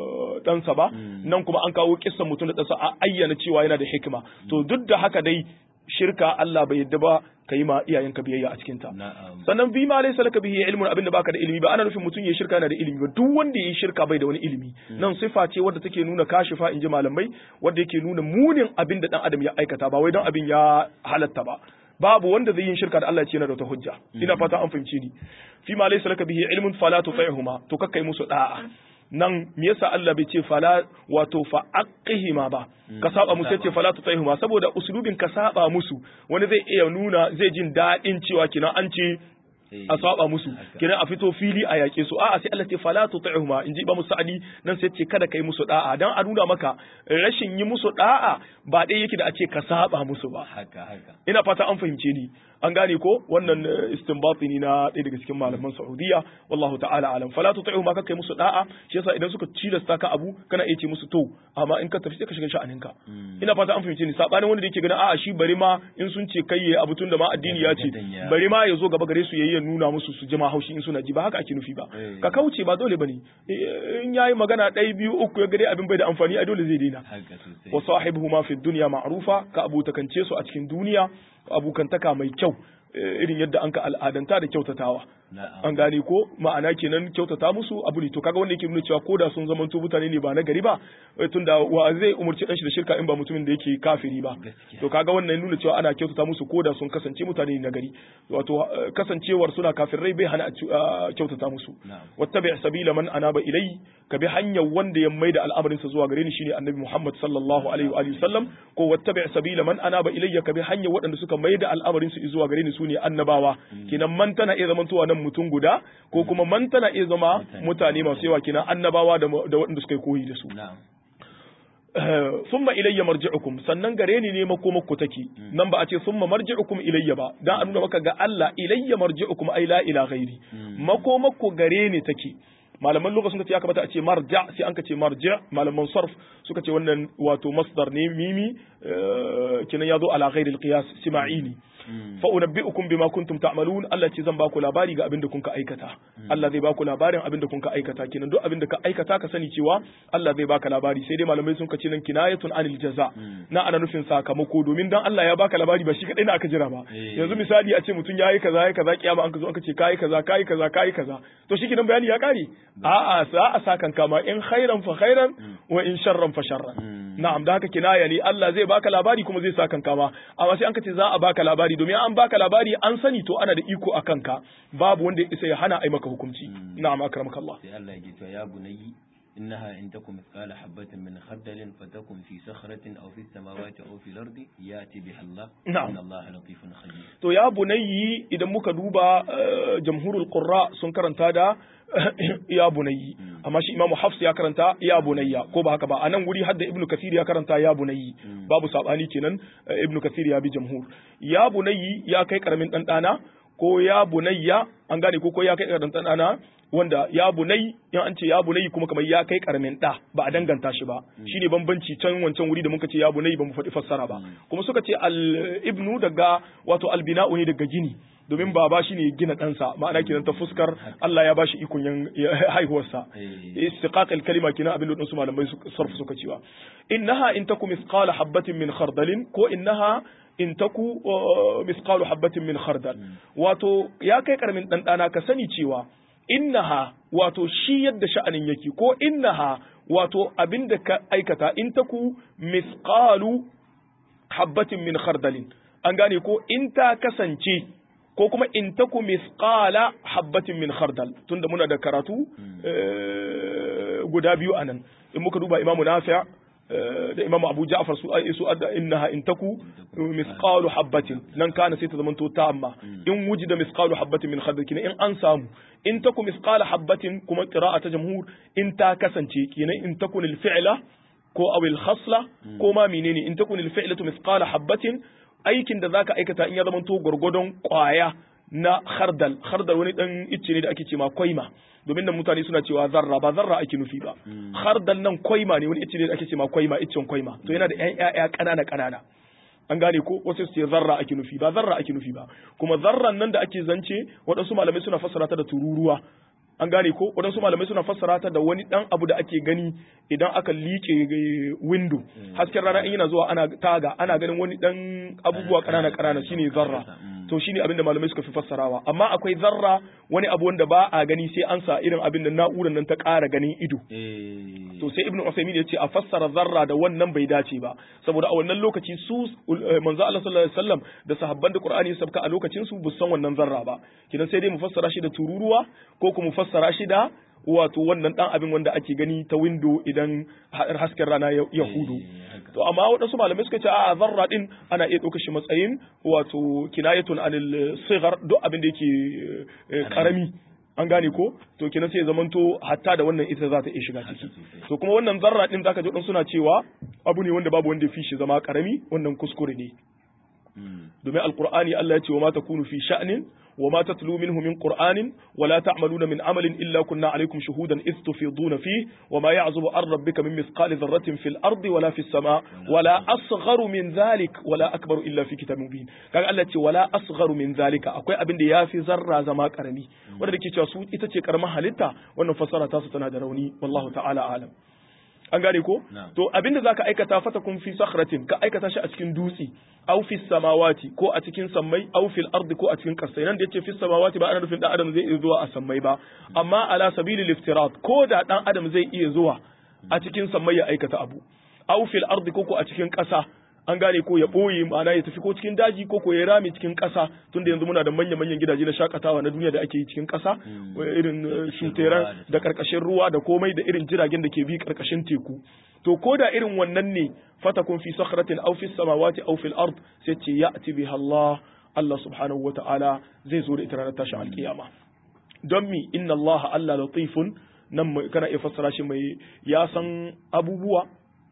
ɗansa ba nan kuma an kawo kissan mutum da ɗansa a ayyana cewa yana da hikima to duk da haka dai shirka Allah bai yadda ba ka yi ma iyayenka biyayya a cikinta sannan bi ma laysa laka bihi ilmun abinda baka da ilimi ba ana nufin mutum yayi shirka yana da ilimi ba duk wanda yayi shirka bai da wani ilimi nan sifa ce wadda take nuna kashifa inji malamai wadda yake nuna munin abinda dan adam ya aikata ba wai dan abin ya halatta ba babu wanda zai yin shirka da Allah ya ce yana da wata hujja ina fata an fahimce ni fi ma laysa laka bihi ilmun fala tuti'huma to kakkai musu da'a nan me yasa Allah bai ce fala wato fa aqihima ba ka saba musu yace fala tutaihuma saboda usulubin ka saba musu wani zai iya nuna zai jin dadin cewa kina an ce a saba musu kina a fito fili a yake su a'a sai Allah ce fala tutaihuma inji ba musu adi nan sai ce kada kai musu da'a dan a nuna maka rashin yi musu da'a ba dai yake da a ce ka saba musu ba haka haka ina fata an fahimce ni an gane ko wannan istinbati ne na ɗaya daga cikin malaman Saudiya wallahu ta'ala alam fala tuti'u ma kai musu da'a shi yasa idan suka cilasta ka abu kana iya ce musu to amma in ka tafi sai ka shiga sha'aninka ina fata an fahimce ni sabanin wanda yake ganin a'a shi bari ma in sun ce kai yayi abu tun da ma addini ya ce bari ma ya zo gaba gare su yayi ya nuna musu su jima haushi in suna ji ba haka ake nufi ba ka kauce ba dole bane in yayi magana ɗaya biyu uku ya gare abin bai da amfani a dole zai daina wa sahibuhuma fi dunya ma'rufa ka abu takance su a cikin duniya abokantaka mai kyau irin yadda an ka al'adanta da kyautatawa an gane ko ma'ana kenan kyautata musu abu ne to kaga wanda yake nuna cewa koda sun zama to mutane ne ba na gari ba tunda wa zai umurci dan shi da shirka in ba mutumin da yake kafiri ba to kaga wannan nuna cewa ana kyautata musu koda sun kasance mutane ne na gari wato kasancewar suna kafirai bai hana kyautata musu wattabi' sabila man anaba ilai ka bi hanyar wanda ya maida al'amarin sa zuwa gare ni shine annabi Muhammad sallallahu alaihi wa alihi sallam ko wattabi' sabila man anaba ilayya ka bi hanyar waɗanda suka maida al'amarin su zuwa gare ni sune annabawa kinan man tana iya zamantowa nan mutum guda ko kuma man tana iya zama mutane masu yawa kina annabawa da waɗanda suka yi koyi da su summa ilayya marji'ukum sannan gare ni ne makomakku take nan ba a ce summa marji'ukum ilayya ba dan a nuna maka ga Allah ilayya marji'ukum ay la ila ghairi makomakku gare ni take malaman lokacin da ya kamata a ce marja sai an ka ce marja malaman sarf suka ce wannan wato masdar ne mimi kinan yazo ala ghairi alqiyas sima'ini fa unabbi'ukum bima kuntum ta'malun Allah ce zan baku labari ga abin da kunka aikata Allah zai baku labarin abin da kunka aikata kenan duk abin da ka aikata ka sani cewa Allah zai baka labari sai dai malamai sun kace nan kinayatun anil jaza na ana nufin sakamako domin dan Allah ya baka labari ba shi kadai na aka jira ba yanzu misali a ce mutum yayi kaza yayi kaza kiyama an ka zo aka ce kai kaza kai kaza kai kaza to shi kidan bayani ya kare a'a sa a sakan kama in khairan fa khairan wa in sharran fa sharran na'am da haka kinaya ne Allah zai baka labari kuma zai sakan kama amma sai an kace za a baka labari domin an baka labari an sani to ana da iko a kanka babu wanda isa ya hana ai maka hukunci na'am akramaka Allah sai Allah ya ce ya bunayi إنها إن تكن مثقال حبة من خردل فتكن في صخرة أو في السماوات أو في الأرض يأتي بها الله نعم. إن الله لطيف خبير. to ya bunayyi idan muka duba jamhurul qurra sun karanta da ya bunayyi amma shi imamu hafs ya karanta ya bunayya ko ba haka ba anan wuri hadda ibnu kathir ya karanta ya bunayyi babu sabani kenan ibnu kathir ya bi jamhur ya bunayyi ya kai karamin dan dana ko ya bunayya an gane ko ko ya kai karamin dan dana wanda ya bunai in an ce ya bunai kuma kamar ya kai karamin da ba a danganta shi ba shine bambanci can wancan wuri da muka ce ya bunai ba mu faɗi fassara ba kuma suka ce al ibnu daga wato al bina'u ne daga gini domin baba shine gina ɗansa ma'ana kenan ta fuskar Allah ya bashi ikon yan haihuwarsa istiqaq al kalima kenan abin da su malamai sarfu suka cewa innaha in takum mithqala habatin min khardalin ko innaha in taku mithqalu habatin min khardal wato ya kai karamin dan dana ka sani cewa innaha wato shi yadda sha'anin yake ko innaha wato abinda ka aikata in taku misqalu habbatin min khardalin an gane ko in ta kasance ko kuma in taku misqala habbatin min khardal tunda muna da karatu guda biyu anan in muka duba imamu nafi' da imamu abu ja'far su su adda innaha in taku misqalu habbatin nan kana sai ta zamanto ta amma in wujida misqalu habbatin min khardal kina in an samu in taku misqala habbatin kuma qira'ata jamhur in ta kasance kenan in takun al-fi'la ko aw al-khasla ko ma menene in takun al-fi'latu misqala habbatin aikin da zaka aikata in ya zamanto gurgudon kwaya na khardal khardal wani dan icce ne da ake cewa kwaima domin nan mutane suna cewa zarra ba zarra ake nufi ba khardal nan kwaima ne wani icce ne da ake cewa kwaima iccen kwaima to yana da ƴan ƴaƴa kanana kanana an gane ko wasu su ce zarra ake nufi ba zarra ake nufi ba kuma zarran nan da ake zance waɗansu malamai suna fassara ta da tururuwa an gane ko waɗansu malamai suna fassara ta da wani ɗan abu da ake gani idan aka liƙe window hasken rana in yana zuwa ana taga ana ganin wani ɗan abubuwa ƙanana ƙanana shine zarra to shine abin da malamai suka fi fassarawa amma akwai zarra wani abu wanda ba a gani sai an sa irin abin da na'urar nan ta ƙara ganin ido to sai ibnu usaymin ya ce a fassara zarra da wannan bai dace ba saboda a wannan lokaci su manzo Allah sallallahu alaihi wasallam da sahabban da Qur'ani ya sabka a lokacin su busan wannan zarra ba kidan sai dai mu fassara shi da tururuwa ko kuma mu fassara shi da wato wannan dan abin wanda ake gani ta window idan hasken rana ya hudu to amma waɗansu malamai suka ce a zarra din ana iya ɗauka shi matsayin wato kinayatun anil sighar duk abin da yake karami an gane ko to kenan sai ya zamanto hatta da wannan ita za ta iya shiga ciki to kuma wannan zarra din zaka ji dan suna cewa abu ne wanda babu wanda fi shi zama karami wannan kuskure ne domin alqur'ani Allah ya ce wa ma takunu fi sha'nin وما تتلو منه من قرآن ولا تعملون من عمل إلا كنا عليكم شهودا إذ تفيضون فيه وما يعزب عن ربك من مثقال ذرة في الأرض ولا في السماء ولا أصغر من ذلك ولا أكبر إلا في كتاب مبين قال الله ولا أصغر من ذلك أقوى أبن دي في ذرة زما كرمي ولا دي كتاسود إتتي كرمها هلتا ونفسر تاستنا دروني والله تعالى أعلم an gane ko to abinda zaka aikata fata kun fi sakhratin ka aikata shi a cikin dutse aw fi samawati ko a cikin sammai aw fil ardi ko a cikin kasai nan da yace fi samawati ba ana nufin dan adam zai iya zuwa a sammai ba amma ala sabilil iftirat ko da dan adam zai iya zuwa a cikin sammai ya aikata abu aw fil ardi ko ko a cikin kasa an gane ko ya boye ma'ana ya tafi ko cikin daji ko ko ya rame cikin kasa tunda yanzu muna da manyan manyan gidaje na shakatawa na duniya da ake yi cikin kasa irin shuteran da karkashin ruwa da komai da irin jiragen da ke bi karkashin teku to ko da irin wannan ne fatakun fi sakhratin aw fi samawati aw fil ard sai ce ya'ti biha Allah Allah subhanahu wata'ala zai zo da ita ranar tashin alkiyama don mi inna Allah Allah latifun nan kana iya fassara shi mai ya san abubuwa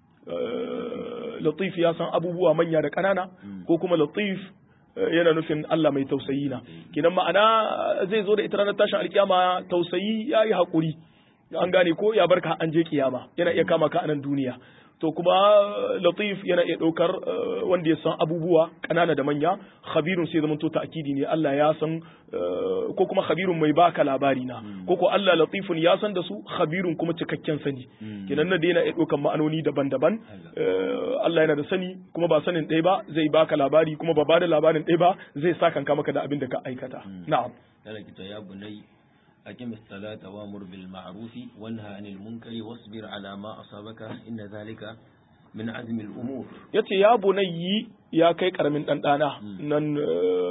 latif ya san abubuwa manya da ƙanana ko kuma latif yana nufin Allah mai tausayi na kinan ma'ana zai zo da ita ranar tashin alkiyama tausayi ya yi haƙuri an gane ko ya barka an je kiyama yana iya kama ka a nan duniya to kuma latif yana iya ɗaukar wanda ya san abubuwa ƙanana da manya khabirun sai zama to ta'kidi ne Allah ya san ko kuma khabirun mai baka labari na ko ko Allah latifun ya san da su khabirun kuma cikakken sani kenan nan da yana iya ɗaukar ma'anoni daban-daban Allah yana da sani kuma ba sanin ɗaya ba zai baka labari kuma ba bada labarin ɗaya ba zai sa kanka maka da abin da ka aikata na'am ya bunai أقم الصلاة وأمر بالمعروف وانهى عن المنكر واصبر على ما أصابك إن ذلك من عزم الأمور yace ya bunayyi ya kai karamin dan dana nan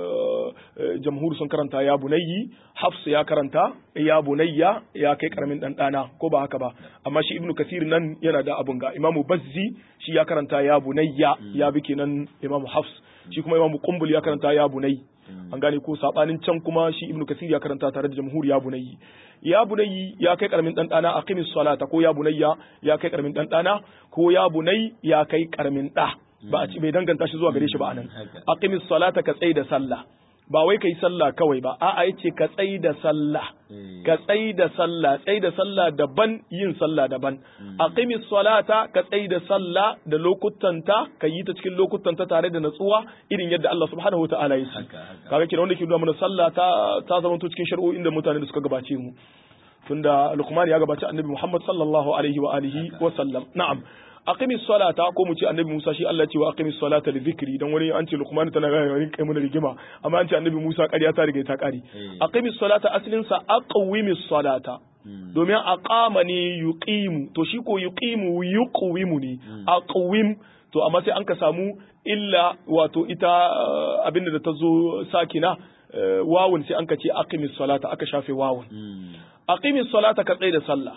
jamhur sun karanta ya bunayyi, Hafs ya karanta ya bunayya ya kai karamin dan dana ko ba haka ba, amma shi Ibn Kathir nan yana da abun ga Imam Bazzi shi ya karanta ya bunayya ya bi kenan Imam Hafs, shi kuma Imam Qumbul ya karanta ya bunayyi. An gane ko sabanin can kuma shi Ibn Kathir ya karanta tare da jamhur ya bunayyi. Ya bunayyi ya kai karamin dan dana aqimis salata, ko ya bunayya ya kai karamin dan dana, ko ya bunayyi ya kai karamin da, ba a ci bai danganta shi zuwa gare shi ba anan. Aqimis salata ka tsai da sallah, ba wai kai sallah kawai ba, a'a yace ka tsai da sallah, ka tsai da sallah, tsai da sallah daban, yin sallah daban. Aqimis salata ka tsai da sallah da lokutanta, ka yi ta cikin lokutanta tare da natsuwa irin yadda Allah subhanahu wataala ya ce. Kaga kina wanda ke nuna mana sallah ta ta zama to cikin shari'o'in da mutane da suka gabace mu. Tunda Luqman ya gabace Annabi Muhammad sallallahu alaihi wa alihi wa sallam. Na'am. Aqimis salata, ko mu ce Annabi Musa shi Allah ce wa aqimis salata li dhikri, dan wani an ce Luqman tana ga yin kai mun rigima, amma an ce Annabi Musa ƙarya ta riga ta ƙari. Aqimis salata aslin sa aqwimis salata, domin aqama ne yuqimu, to shi ko yuqimu yuqwimu ne, aqwim to amma sai an ka samu illa wato ita abinda da ta zo sakina wawun sai an ka ce aqimis salata aka shafe wawun. Aqimis salata ka tsaya da sallah,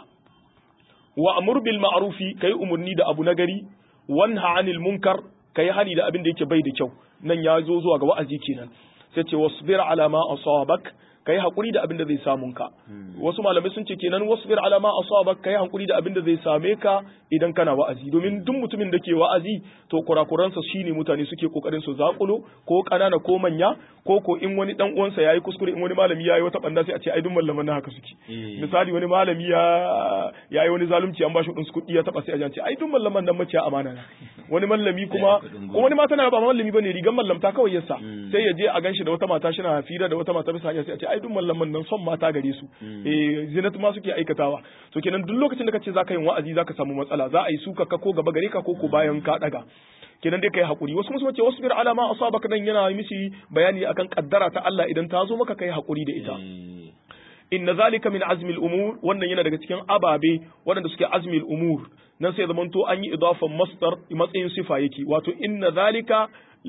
wa amur bil ma'rufi kai umurni da abu nagari, wanha anil munkar kai hani da abin da yake bai da kyau. Nan ya zo zuwa ga wa'azi kenan, sai ce wasbir ala ma asabak, kai hakuri da abin da zai samun ka. Wasu malamai sun ce kenan wasbir ala ma asabak, kai hakuri da abin da zai same ka idan kana wa'azi, domin duk mutumin da ke wa'azi to kurakuransa shine mutane suke kokarin su zakulo, ko kanana ko manya, ko ko in wani dan uwansa yayi kuskure, in wani malami yayi wata banda sai a ce ai duk mallaman haka suke. Misali wani malami ya yayi wani zalunci an bashi kudin kuɗi ya taba sai a ce ai duk mallaman nan maciya amana. Wani mallami kuma ko wani mata na ba mallami bane, rigan mallamta kawai yasa, sai ya je a ganshi da wata mata shi na hafira da wata mata bisa hanya sai a ce ai duk mallaman nan son mata gare su, eh zinat ma suke aikatawa. To kenan duk lokacin da kace zaka yin wa'azi zaka samu matsala, za a yi suka ka ko gaba gare ka ko ko bayan ka daga. Kenan dai kai hakuri. Wasu musu ce wasbir ala ma asabaka, nan yana mishi bayani akan kaddara ta Allah idan ta zo maka kai hakuri da ita. Inna zalika min azmil umur, wannan yana daga cikin ababe waɗanda suke azmil umur. Nan sai zamanto an yi idafan masdar matsayin sifa yake, wato inna zalika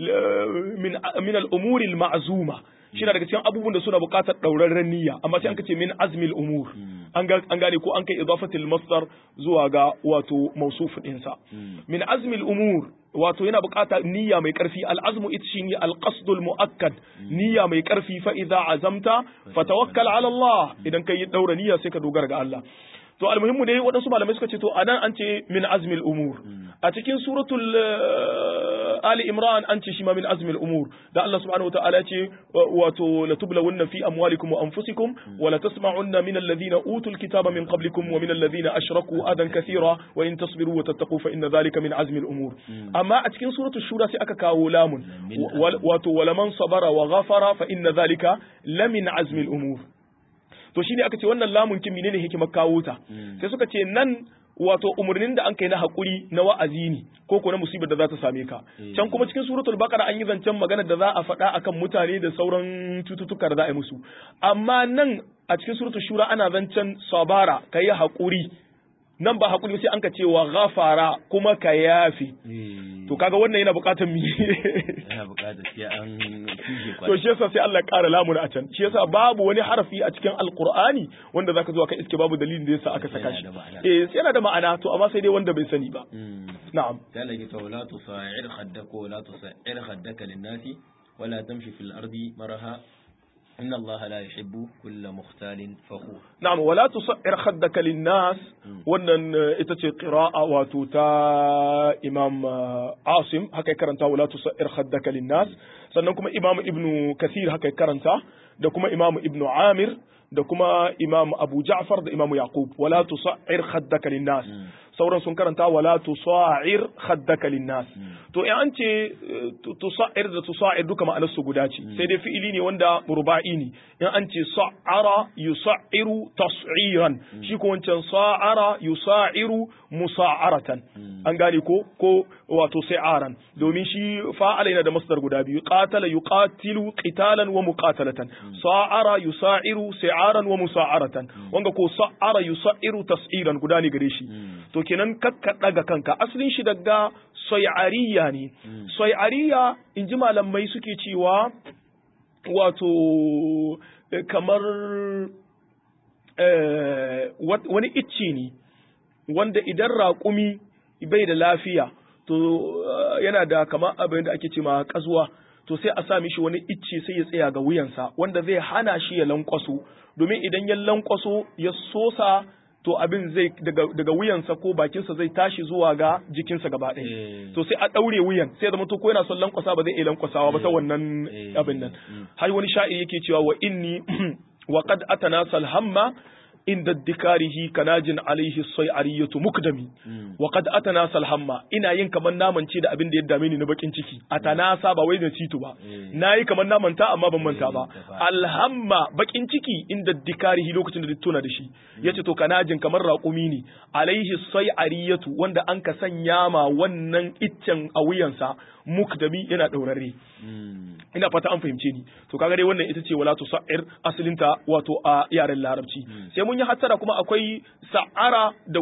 min min al-umuri al-ma'zuma, shi daga cikin abubuwan da suna buƙatar ɗaurarren niyya, amma sai an kace min azmil umur, an gane ko an kai idafatil masdar zuwa ga wato mausuf ɗinsa. Min azmil umur wato yana buƙatar niyya mai ƙarfi, al'azmu ita shi ne alƙasdul mu'akkad, niyya mai ƙarfi, fa idza azamta fatawakkal ala Allah, idan kai ɗaura niyya sai ka dogara ga Allah. To almuhimmu dai waɗansu malamai suka ce to anan an ce min azmil umur, a cikin suratul Ali Imran an ce shi ma min azmil umur, da Allah subhanahu wataala ce wato la tublawunna fi amwalikum wa anfusikum wa la tasma'unna min alladhina utul kitaba min qablikum wa min alladhina ashraku adan kathira wa in tasbiru wa tattaqu fa inna dhalika min azmil umur. Amma a cikin suratul shura sai aka kawo lamun, wato wala man sabara wa ghafara fa inna dhalika la min azmil umur. To shine aka ce wannan lamun kin menene hikimar kawo ta, sai suka ce nan wato umurnin da an kai na hakuri na wa'azi ne ko ko na musibar da za ta same ka. Can kuma cikin suratul baqara an yi zancen magana da za a faɗa akan mutane da sauran cututtuka da za a yi musu, amma nan a cikin suratul shura ana zancen sabara, kai hakuri. Nan ba hakuri sai an ka ce wa ghafara, kuma ka yafi. To kaga wannan yana buƙatar mi yana buƙatar sai an fije kwai. To shi yasa sai Allah ya ƙara lamun a can. Shi yasa babu wani harafi a cikin Alƙur'ani wanda zaka zo ka iske babu dalilin da yasa aka saka shi. Eh sai yana da ma'ana, to amma sai dai wanda bai sani ba. Na'am. Sai lagi to la tusa'ir khaddaka wa la tusa'ir khaddaka lin-nasi wa la tamshi fil ardi maraha إن الله لا يحب كل مختال فخور. نعم ولا تصعر خدك للناس wannan ita ce qira'a wato ta Imam Asim haka karanta wala tusa'ir khaddaka linnas, sannan kuma Imam Ibn Kathir haka karanta, da kuma Imam Ibn Amir, da kuma Imam Abu Ja'far, da Imam Yaqub wala tusa'ir khaddaka linnas. Sauran sun karanta wala tusa'ir khaddaka linnas. To in an ce tusa'ir da tusa'ir duka ma'anar su guda ce, sai dai fi'ili ne wanda ruba'i ne. In an ce sa'ara yusa'iru tas'iran, shi ko wancan sa'ara yusa'iru musa'aratan. An gane ko ko wato sa'aran, domin shi fa'ala yana da masdar guda biyu, qatala yuqatilu qitalan wa muqatalatan, sa'ara yusa'iru sa'aran wa musa'aratan, wanga ko sa'ara yusa'iru tas'iran guda ne gare shi. To kenan kakka daga kanka, asalin shi daga soyariya ne. Soyariya in ji malamai suke cewa wato kamar wani icce ne wanda idan raƙumi bai da lafiya to yana da kamar abin da ake ce ma kazuwa to sai a sa mishi wani icce sai ya tsaya ga wuyansa wanda zai hana shi ya lankwaso domin idan ya lankwaso ya sosa to abin zai daga, daga wuyansa ko bakinsa zai tashi zuwa ga jikinsa gaba ɗaya to sai a ɗaure wuyan sai zama to ko yana son lankwasa ba zai iya lankwasawa ba ta wannan abin nan har wani sha'ir yake cewa wa inni wa qad atana salhamma inda dikarihi kanajin alaihi sai'ariyatu mukdami wa qad atana salhamma ina yin kaman naman ce da abin da ya dame ni na bakin ciki atana sa ba wai da cito ba nayi kaman naman ta amma ban manta ba alhamma bakin ciki inda dikarihi lokacin da tuna da shi yace to kanajin kamar raƙumi ne alaihi sai'ariyatu wanda an ka sanya ma wannan iccen a wuyansa mukdami yana daurare ina fata an fahimce ni to kaga dai wannan ita ce wala tusair asalinta wato a yaren larabci sai mun yi hattara kuma akwai sa'ara da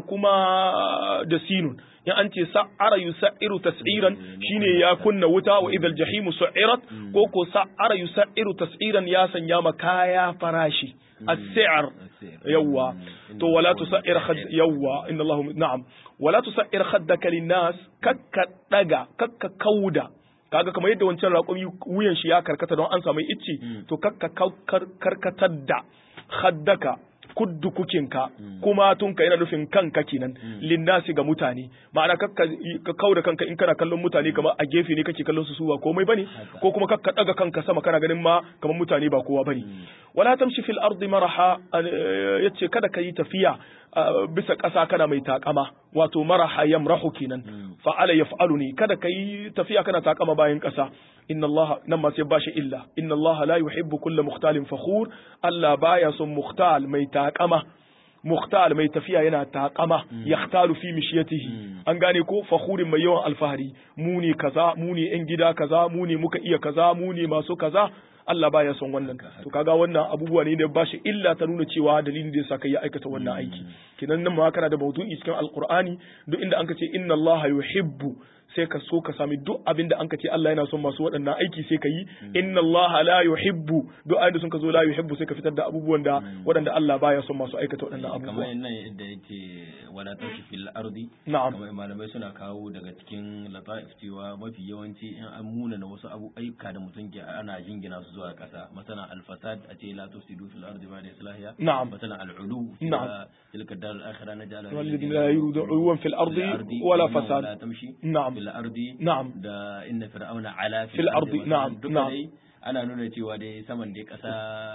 kuma da sinun in an ce sa'ara yusairu tas'iran shine ya kunna wuta wa idal jahimu su'irat ko ko sa'ara yusairu tas'iran ya sanya ma kaya farashi as-si'r yawa to wala tusair khad yawa inna Allah na'am wala tusair khaddaka lin-nas kakka daga kakka kauda kaga kamar yadda wancan raƙumi wuyan shi ya karkata don an samu icci to kakka karkatar da khaddaka kuddu kukinka kuma tunka yana nufin kanka kenan linnasi ga mutane ma'ana kakka ka kauda kanka in kana kallon mutane kamar a gefe ne kake kallon su su ba komai bane ko kuma kakka daga kanka sama kana ganin ma kamar mutane ba kowa bane wala tamshi fil ardi maraha yace kada kai tafiya bisa ƙasa kana mai takama wato maraha yamrahu kenan fa'ala yaf'aluni kada kai tafiya kana takama bayan ƙasa inna Allah nan ma sai bashi illa inna Allah la yuhibbu kulla mukhtalin fakhur Allah baya son mukhtal mai takama mukhtal mai tafiya yana takama yahtalu fi mishyatihi an gane ko fakhurin mai yawan alfahari mu ne kaza mu ne yan gida kaza mu ne muka iya kaza mu ne masu kaza Allah baya son wannan to kaga wannan abubuwa ne da bashi illa ta nuna cewa dalilin da yasa kai ya aikata wannan aiki kinan nan ma kana da mawdu'i cikin alqur'ani duk inda anka ce inna Allah yuhibbu sai ka so ka sami duk abin da anka ce Allah yana son masu waɗannan aiki sai ka yi inna Allah la yuhibbu duk ayin da sun ka zo la yuhibbu sai ka fitar da abubuwan da waɗanda Allah baya son masu aikata waɗannan abubuwa kamar nan yadda yake wala tashi fil ardi na'am kamar malamai suna kawo daga cikin lataif cewa mafi yawanci in an muna na wasu abu aika da mutum ke ana jingina su zuwa ƙasa masana al-fasad a ce la tusidu fil ardi ba'da islahiha na'am masana al-ulu na'am tilka dar al-akhirah najala walladhina la yuridun fil ardi wala fasad na'am fil ardi na'am da inna fir'auna ala fil ardi na'am na'am ana nuna cewa dai saman dai kasa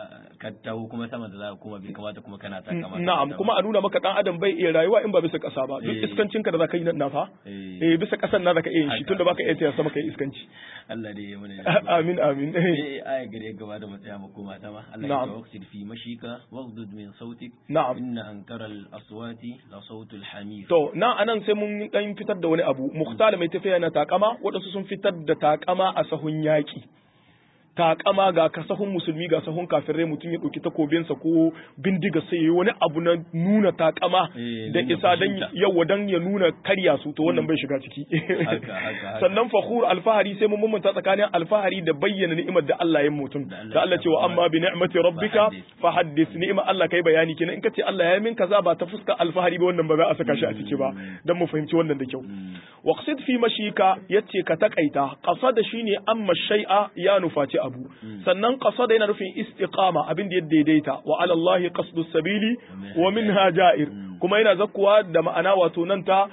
ka tawo kuma saman da za kuma bai kamata kuma kana ta kamata na'am kuma a nuna maka dan adam bai iya rayuwa in ba bisa kasa ba duk iskancin ka da zaka yi nan nafa eh bisa kasan na zaka iya shi tunda baka iya tsaya sama kai iskanci Allah dai ya mune amin amin eh aya gare gaba da matsaya mu koma ta ma Allah ya waqsid fi mashika waghdud min sautik na'am inna ankara al aswati la sautul hamir to na anan sai mun dan fitar da wani abu mukhtal mai tafiya na takama wadansu sun fitar da takama a sahun yaki takama ga kasahun musulmi ga sahun kafirai mutum ya ɗauki takobinsa ko bindiga sai yayi wani abu na nuna takama da isa dan yawa dan ya nuna karya su to wannan bai shiga ciki sannan fakhur alfahari sai mun mummunta tsakanin alfahari da bayyana ni'imar da Allah ya mutum da Allah ce wa amma bi ni'mati rabbika fa haddith ni'ma Allah kai bayani kenan in kace Allah ya min kaza ba ta fuska alfahari ba wannan ba za a saka shi a ciki ba dan mu fahimci wannan da kyau waqsid fi mashika yace ka takaita qasada shine amma shay'a ya nufaci abu sannan qasada yana nufin istiqama abin da ya daidaita wa ala Allah qasdu sabili wa minha ja'ir kuma yana zakkuwa da ma'ana wato nan ta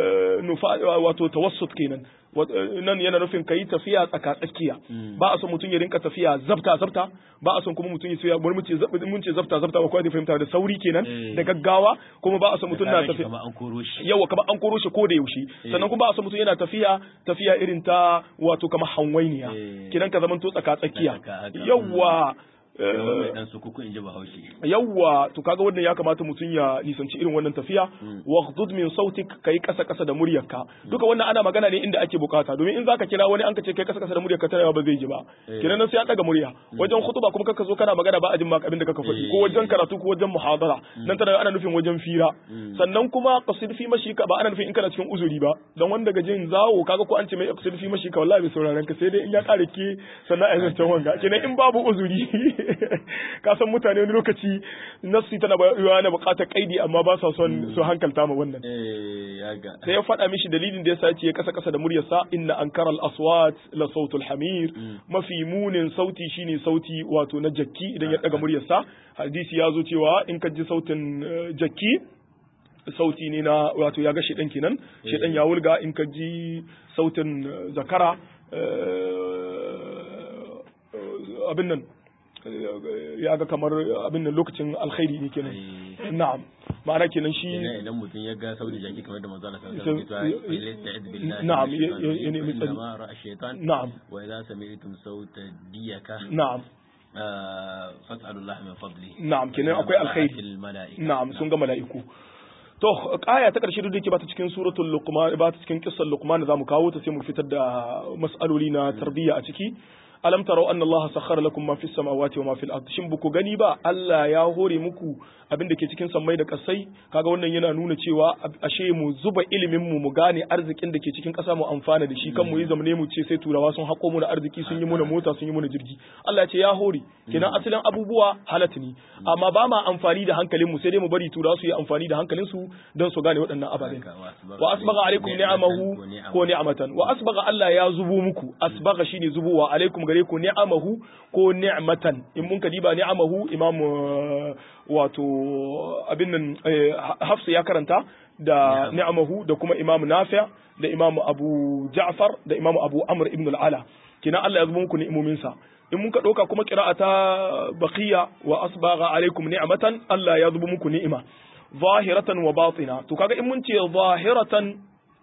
wato tawassut kenan nan yana nufin kai tafiya tsaka tsakiya ba a son mutum ya rinka tafiya zabta zabta ba a son kuma mutum ya tsaya mun ce mun ce zabta zabta ba kwai fahimta da sauri kenan da gaggawa kuma ba a son mutum na tafiya yawa kamar an koro shi ko da yaushe sannan kuma ba a son mutum yana tafiya tafiya irin ta wato kamar hanwainiya kenan ka zaman to tsaka tsakiya yawa dan su kuku inji Bahaushe yawwa to kaga wannan ya kamata mutum ya nisanci irin wannan tafiya waghdud min sautik kai kasa kasa da muryarka duka wannan ana magana ne inda ake bukata domin in zaka kira wani an ka ce kai kasa kasa da muryarka tana ba zai ji ba kenan nan sai an daga murya wajen khutba kuma kaka zo kana magana ba a jin maka abin da kaka faɗi ko wajen karatu ko wajen muhadara nan tana ana nufin wajen fira sannan kuma qasid fi mashika ba ana nufin in kana cikin uzuri ba dan wanda ga jin zawo kaga ko an ce mai qasid fi mashika wallahi bai sauraron ka sai dai in ya kare ke sannan ai zancen wanga kenan in babu uzuri ka san mutane wani lokaci nasu tana bayuwa na bukatar kaidi amma ba sa son su hankalta ma wannan sai ya faɗa mishi dalilin da yasa yace ya kasa kasa da muryarsa inna ankara al-aswat la sautul hamir mafi munin sauti shine sauti wato na jakki idan ya daga muryarsa hadisi ya zo cewa in ka ji sautin jakki sauti ne na wato ya ga shedan kenan shedan ya wulga in ka ji sautin zakara abin nan ya ga kamar abin nan lokacin alkhairi ne kenan na'am ma'ana kenan shi idan mutum ya ga saudi jaki kamar da manzo Allah sallallahu alaihi wasallam na'am ya nemi tsari ma ra'a shaytan na'am wa idza sami'tum sauta diyaka na'am fas'alullaha min fadli na'am kenan akwai alkhairi na'am sun ga mala'iku to aya ta karshe duk da yake ba ta cikin suratul luqman ba ta cikin qissar luqman zamu kawo ta sai mu fitar da mas'aloli na tarbiyya a ciki alam tarau anna Allah sakhkhara lakum ma fis samawati wa ma fil ardi shin buku gani ba Allah ya hore muku abin da ke cikin sammai da kasai kaga wannan yana nuna cewa ashe mu zuba ilimin mu mu gane arzikin da ke cikin kasa mu amfana da shi kan mu yi zamane mu ce sai turawa sun hako mu da arziki sun yi muna mota sun yi muna jirgi Allah ya ce ya hore kenan asalin abubuwa halatu ne amma ba ma amfani da hankalin mu sai dai mu bari turawa su yi amfani da hankalin su don su gane waɗannan ababen wa asbagha alaikum ni'amahu ko ni'matan wa asbagha Allah ya zubo muku asbagha shine zubowa alaikum gare ku ni'amahu ko ni'matan in mun kadiba ni'amahu imam wato abin nan Hafsa ya karanta da ni'amahu da kuma imam Nafi' da imam Abu Ja'far da imam Abu Amr ibn al-Ala kina Allah ya zubo muku ni'imomin sa in mun ka dauka kuma qira'ata baqiya wa asbagha alaikum ni'matan Allah ya zubo muku ni'ima zahiratan wa batina to kaga in mun ce zahiratan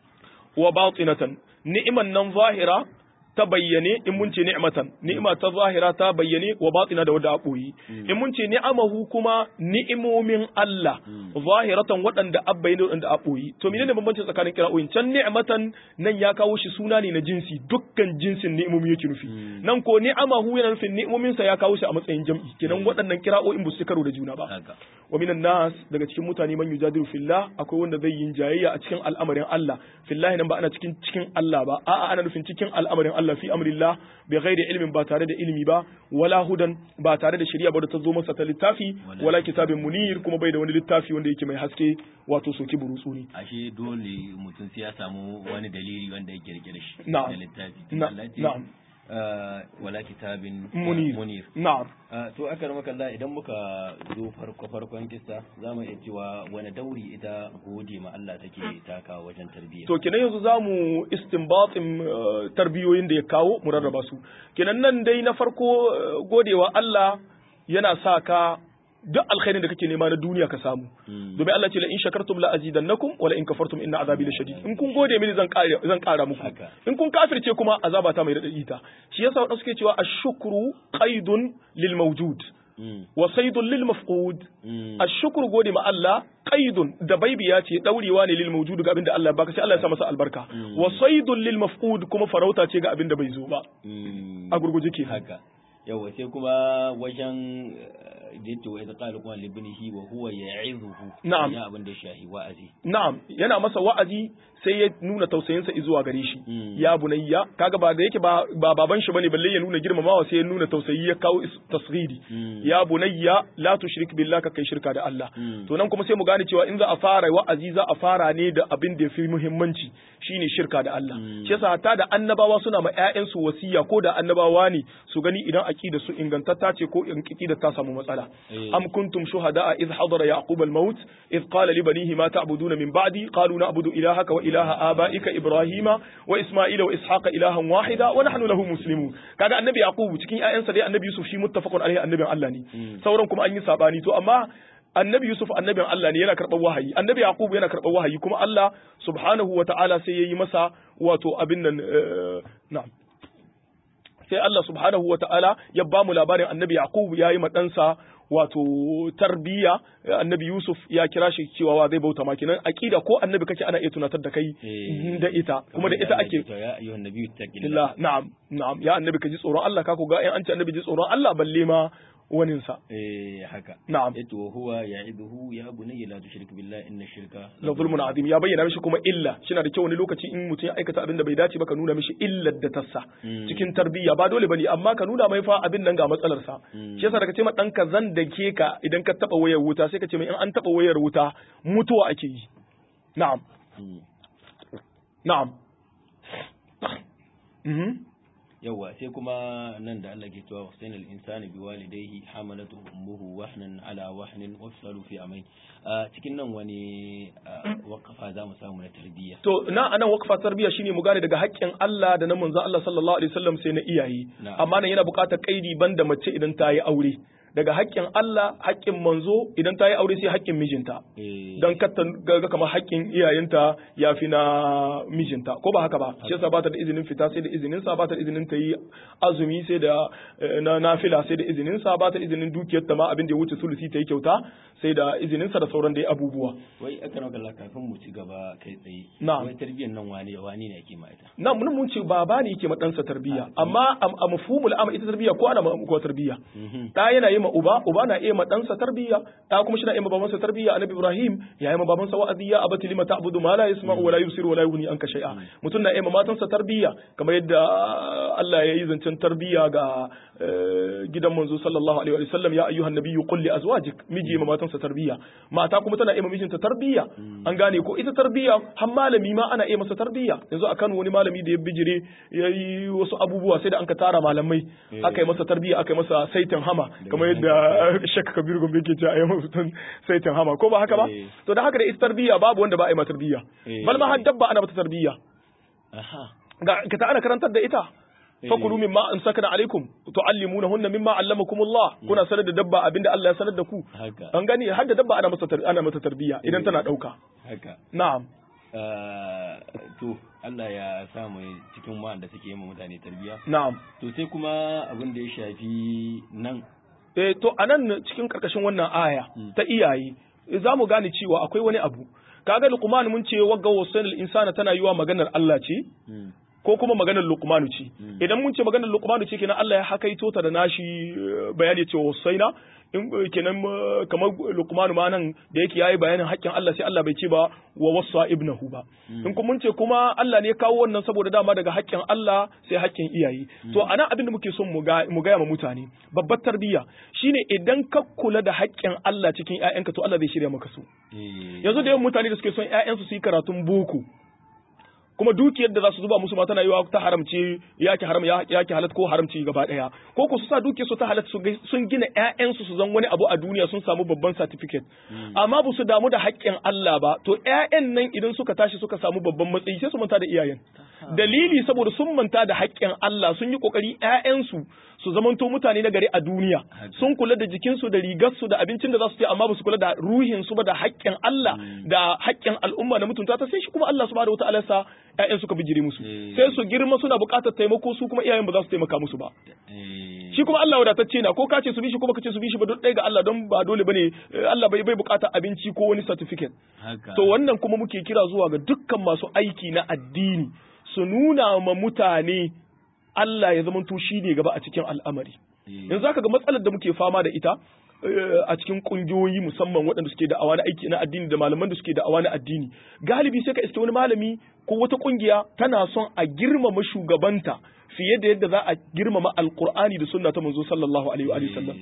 wa batinatan ni'iman nan zahira ta bayyane in mun ce ni'matan ni'ima ta zahira ta bayyane wa batina da wadda a boyi in mun ce ni'amahu kuma ni'imomin Allah zahiratan waɗanda a bayyane waɗanda a boyi to menene bambanci tsakanin kira'o'in can ni'matan nan ya kawo shi suna ne na jinsi dukkan jinsin ni'imomi yake nufi nan ko ni'amahu yana nufin ni'imomin sa ya kawo shi a matsayin jam'i kenan waɗannan kira'o'in ba su karo da juna ba wa minan nas daga cikin mutane man yujadilu fillah akwai wanda zai yin jayayya a cikin al'amarin Allah fillahi nan ba ana cikin cikin Allah ba a'a ana nufin cikin al'amarin Allah fi amrillah bi ghairi ilmin ba tare da ilimi ba wala hudan ba tare da shari'a ba da ta zo masa ta littafi wala kitabin munir kuma bai da wani littafi wanda yake mai haske wato soki burutsu ne ashe dole mutum sai ya samu wani dalili wanda yake rike da shi da littafi na'am wala kitabin munir na'am to aka rama kalla idan muka zo farko farkon kissa zamu iya cewa wani dauri ita gode ma Allah take taka wajen tarbiyya to kenan yanzu zamu istinbatin tarbiyoyin da ya kawo mu rarraba su kenan nan dai na farko godewa Allah yana sa ka duk alkhairin da kake nema na duniya ka samu domin Allah ce la in shakartum la azidannakum wa la in kafartum inna azabi lashadid in kun gode mini zan kare zan kara muku in kun kafirce kuma azaba ta mai radadi ta shi yasa wadanda suke cewa ashkuru qaidun lil mawjud wa saydun lil mafqud ashkuru gode ma Allah qaidun da baibiya ce daurewa ne lil mawjud ga abinda Allah baka sai Allah ya sa masa albarka wa saydun lil mafqud kuma farauta ce ga abinda bai zo ba a gurguje ke haka yawa sai kuma wajen da wa idza qala kuma libnihi wa huwa ya'izuhu na'am ya abin da shahi wa'azi na'am yana masa wa'azi sai ya nuna tausayinsa zuwa gare shi ya bunayya kaga ba da yake ba baban shi bane balle ya nuna girmamawa sai ya nuna tausayi ya kawo tasghiri ya bunayya la tushrik billah ka kai shirka da Allah to nan kuma sai mu gane cewa in za a fara wa'azi za a fara ne da abin da yafi muhimmanci shine shirka da Allah shi yasa hatta da annabawa suna ma ƴaƴan su wasiya ko da annabawa ne su gani idan aqida su ingantatta ce ko in aqida ta samu matsala am kuntum shuhada idh hadara yaqub al-maut idh qala li banihi ma ta'buduna min ba'di qalu na'budu ilahaka wa ilaha abaika ibrahima wa isma'ila wa ishaqa ilahan wahida wa nahnu lahu muslimun kaga annabi yaqub cikin ƴaƴansa dai annabi yusuf shi muttafaqun alaihi annabin Allah ne sauran kuma an yi sabani to amma annabi yusuf annabin Allah ne yana karɓar wahayi annabi yaqub yana karɓar wahayi kuma Allah subhanahu wa ta'ala sai yayi masa wato abin nan na'am sai Allah subhanahu wataala ya ba mu labarin annabi Yaqub yayi ma ɗansa wato tarbiya annabi Yusuf ya kira shi cewa wa zai bauta ma kenan aqida ko annabi kake ana iya tunatar da kai da ita kuma da ita ake ya ayyuhan nabiyyu taqillah na'am na'am ya annabi ka ji tsoron Allah ka ku ga in an ce annabi ji tsoron Allah balle ma waninsa. Eh haka. Na'am. Yato huwa ya'iduhu ya bunayya la tushrik billahi inna shirka la zulmun azim. Ya bayyana mishi kuma illa. Shina da kyau wani lokaci in mutum ya aikata abin da bai dace ba ka nuna mishi illar da tassa. Cikin tarbiyya ba dole bane amma ka nuna mai fa abin nan ga matsalar sa. Shi yasa daga ce ma dan ka zan da ke ka idan ka taba wayar wuta sai ka ce mai in an taba wayar wuta mutuwa ake yi. Na'am. Na'am. Mhm. yawa sai kuma nan da Allah ke cewa wasainal insani biwalidayhi hamalatu ummuhu wahnan ala wahnin wasalu fi amai cikin nan wani waqafa za mu samu na tarbiyya to na anan waqfa tarbiyya shine mu gane daga haƙƙin Allah da na manzo Allah sallallahu alaihi wasallam sai na iyaye amma nan yana buƙatar kaidi banda mace idan ta yi aure daga haƙƙin Allah haƙƙin manzo idan ta yi aure sai haƙƙin mijinta don katta ga kamar haƙƙin iyayenta ya fi na mijinta ko ba haka ba shi yasa ba ta da izinin fita sai da izinin sa ba ta da izinin ta yi azumi sai da na nafila sai da izinin sa ba ta da izinin dukiyar ta ma abin da ya wuce sulusi ta yi kyauta sai da izinin sa da sauran dai abubuwa wai aka naga Allah kafin mu ci gaba kai tsaye na'am wai tarbiyyar nan wani wani ne yake ma ita na'am mun mun ce baba ne yake ma ɗansa tarbiyya amma a mafhumul amma ita tarbiyya ko ana ma ko tarbiyya da yana yi ma uba uba na iya ma ɗansa tarbiyya da kuma shi na iya ma babansa tarbiyya annabi Ibrahim ya yi ma babansa wa'azi ya abati lima ta'budu ma la yasma'u wa la yubsiru wa la yughni anka shay'a mutum na iya ma matansa tarbiyya kamar yadda Allah ya yi zancen tarbiyya ga gidan manzo sallallahu alaihi wa sallam ya ayyuhan nabiyyu qul li azwajik miji ma matansa tarbiyya mata kuma tana iya ma mijinta tarbiyya an gane ko ita tarbiyya har malami ma ana iya masa tarbiyya yanzu akan wani malami da ya bijire yayi wasu abubuwa sai da an ka tara malamai aka yi masa tarbiyya aka yi masa saitin hama kamar yadda shakka kabiru gombe ke cewa ayi mutum saitin hama ko ba haka ba to da haka da ita tarbiyya babu wanda ba a yi mata tarbiyya bal ma har dabba ana mata tarbiyya aha ga ka ta ana karantar da ita fakulu mimma amsakna alaikum tuallimunahunna mimma allamakumullah kuna sanar da dabba abinda Allah ya sanar da ku an gani har da dabba ana masa ana mata tarbiyya idan tana dauka haka na'am to Allah ya samu cikin wanda suke yi mutane tarbiyya na'am to sai kuma abin da ya shafi nan eh to anan cikin karkashin wannan aya ta iyaye za mu gane cewa akwai wani abu kaga Luqman mun ce wagga wasanil insana tana yiwa maganar Allah ce ko kuma maganar Luqmanu ce idan mun ce maganar Luqmanu ce kenan Allah ya hakaito ta da nashi bayani cewa wasaina in kenan kamar Luqmanu ma nan da yake yayi bayanin haƙƙin Allah sai Allah bai ce ba wa wasa ibnahu ba in kuma mun ce kuma Allah ne ya kawo wannan saboda dama daga haƙƙin Allah sai haƙƙin iyaye to anan abin da muke son mu ga mu ga ma mutane babbar tarbiyya shine idan ka kula da haƙƙin Allah cikin ƴaƴanka to Allah zai shirya maka su yanzu da yawan mutane da suke son ƴaƴansu su yi karatun boko kuma dukiyar da za su zuba musu ma tana yiwa ta haramce yake haram yake halat ko haramci gaba daya ko ku su sa dukiyar su ta halat sun gina ƴaƴansu su zan wani abu a duniya sun samu babban certificate amma ba su damu da haƙƙin Allah ba to ƴaƴan nan idan suka tashi suka samu babban matsayi sai su manta da iyayen dalili saboda sun manta da haƙƙin Allah sun yi kokari ƴaƴansu su zamanto mutane na gari a duniya sun kula da jikinsu da rigarsu da abincin da za su ci amma ba su kula da ruhinsu ba da haƙƙin Allah da haƙƙin al'umma da mutunta ta sai shi kuma Allah subhanahu wataala sa ƴaƴan suka bijire musu sai su girma suna buƙatar taimako su kuma iyayen ba za su taimaka musu ba shi kuma Allah wadatacce na ko kace su bi shi ko baka ce su bi shi ba duk ɗaya ga Allah don ba dole bane Allah bai bai buƙatar abinci ko wani certificate to wannan kuma muke kira zuwa ga dukkan masu aiki na addini su nuna ma mutane Allah ya zamanto shi ne gaba a cikin al'amari. Yanzu zaka ga matsalar da muke fama da ita a cikin kungiyoyi musamman waɗanda suke da awa na aiki na addini da malaman da suke da awa na addini. Galibi sai ka iske wani malami ko wata kungiya tana son a girmama shugabanta fiye da yadda za a girmama alkur'ani da sunna ta manzo sallallahu alaihi wa sallam.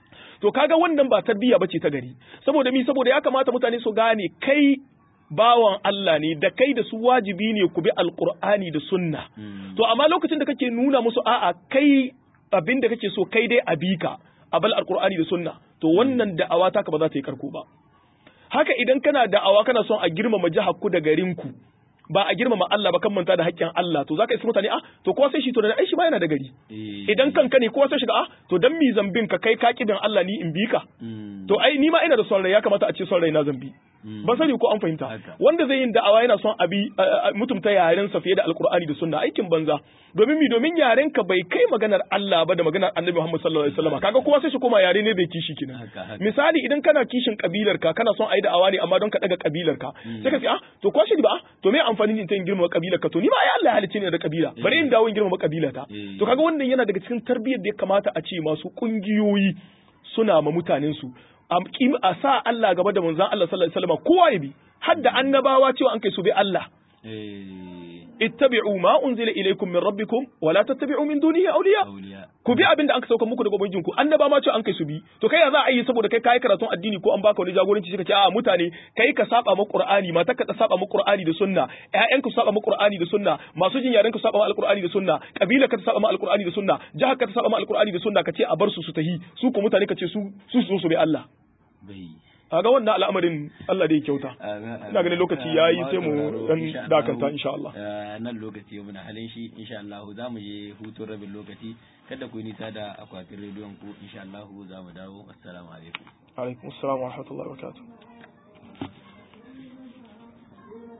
To kaga wannan ba tarbiyya bace ta gari. Saboda mi saboda ya kamata mutane su gane kai bawan Allah ne da kai da su wajibi ne ku bi alkur'ani da sunna to amma lokacin da kake nuna musu a'a kai abin da kake so kai dai a bika a bal alkur'ani da sunna to wannan da'awa taka ba za ta yi karko ba haka idan kana da'awa kana son a girmama jihar ku da garin ku ba a girmama Allah ba kan manta da haƙƙin Allah to zaka isa mutane ah to kowa sai shi to da ai shi ma yana da gari idan kanka ne kowa sai shiga ah to dan mi zambin ka kai ka kibin Allah ni in bi ka to ai ni ma ina da son rai ya kamata a ce son rai na zambi ba sani ko an fahimta wanda zai yin da'awa yana son abi mutumta yaren sa fiye da alqur'ani da sunna aikin banza domin mi domin yaren ka bai kai maganar Allah ba da maganar Annabi Muhammad sallallahu alaihi wasallam kaga kowa sai shi koma yare ne bai kishi kina misali idan kana kishin kabilar ka kana son ayi da'awa ne amma don ka daga kabilar ka sai ka ce ah to ko shi ba to me amfani in ta yin girma kabilar ka to ni ma ai Allah ya halicce ni da kabila bari in dawo in girma kabila ta to kaga wannan yana daga cikin tarbiyyar da ya kamata a ce masu kungiyoyi suna ma mutanen su a sa Allah gaba da manzon Allah sallallahu alaihi wasallam kowa ya bi har da annabawa cewa an kai su bi Allah ittabi'u ma unzila ilaykum min rabbikum wa la tattabi'u min dunihi awliya ku bi abinda an ka sauka muku daga ubangijin ku annaba ma cewa an kai su bi to kai ya za a yi saboda kai kai karatun addini ko an baka wani jagoranci sai ka ce a mutane kai ka saba mu Qur'ani mata ka saba mu Qur'ani da sunna ƴaƴan ku saba mu Qur'ani da sunna masu jin yaren ku saba mu alqur'ani da sunna kabila ka saba mu alqur'ani da sunna jahar ka saba mu alqur'ani da sunna ka ce a bar su su tahi su ko mutane ka ce su su su su bi Allah kaga wannan al'amarin Allah dai kyauta ina ganin lokaci yayi sai mu dan dakanta insha Allah nan lokaci muna halin shi insha Allah za mu je hutun rabin lokaci kada ku nisa da akwatin rediyon ku insha Allah za mu dawo assalamu alaikum alaikum assalam wa rahmatullahi wa barakatuh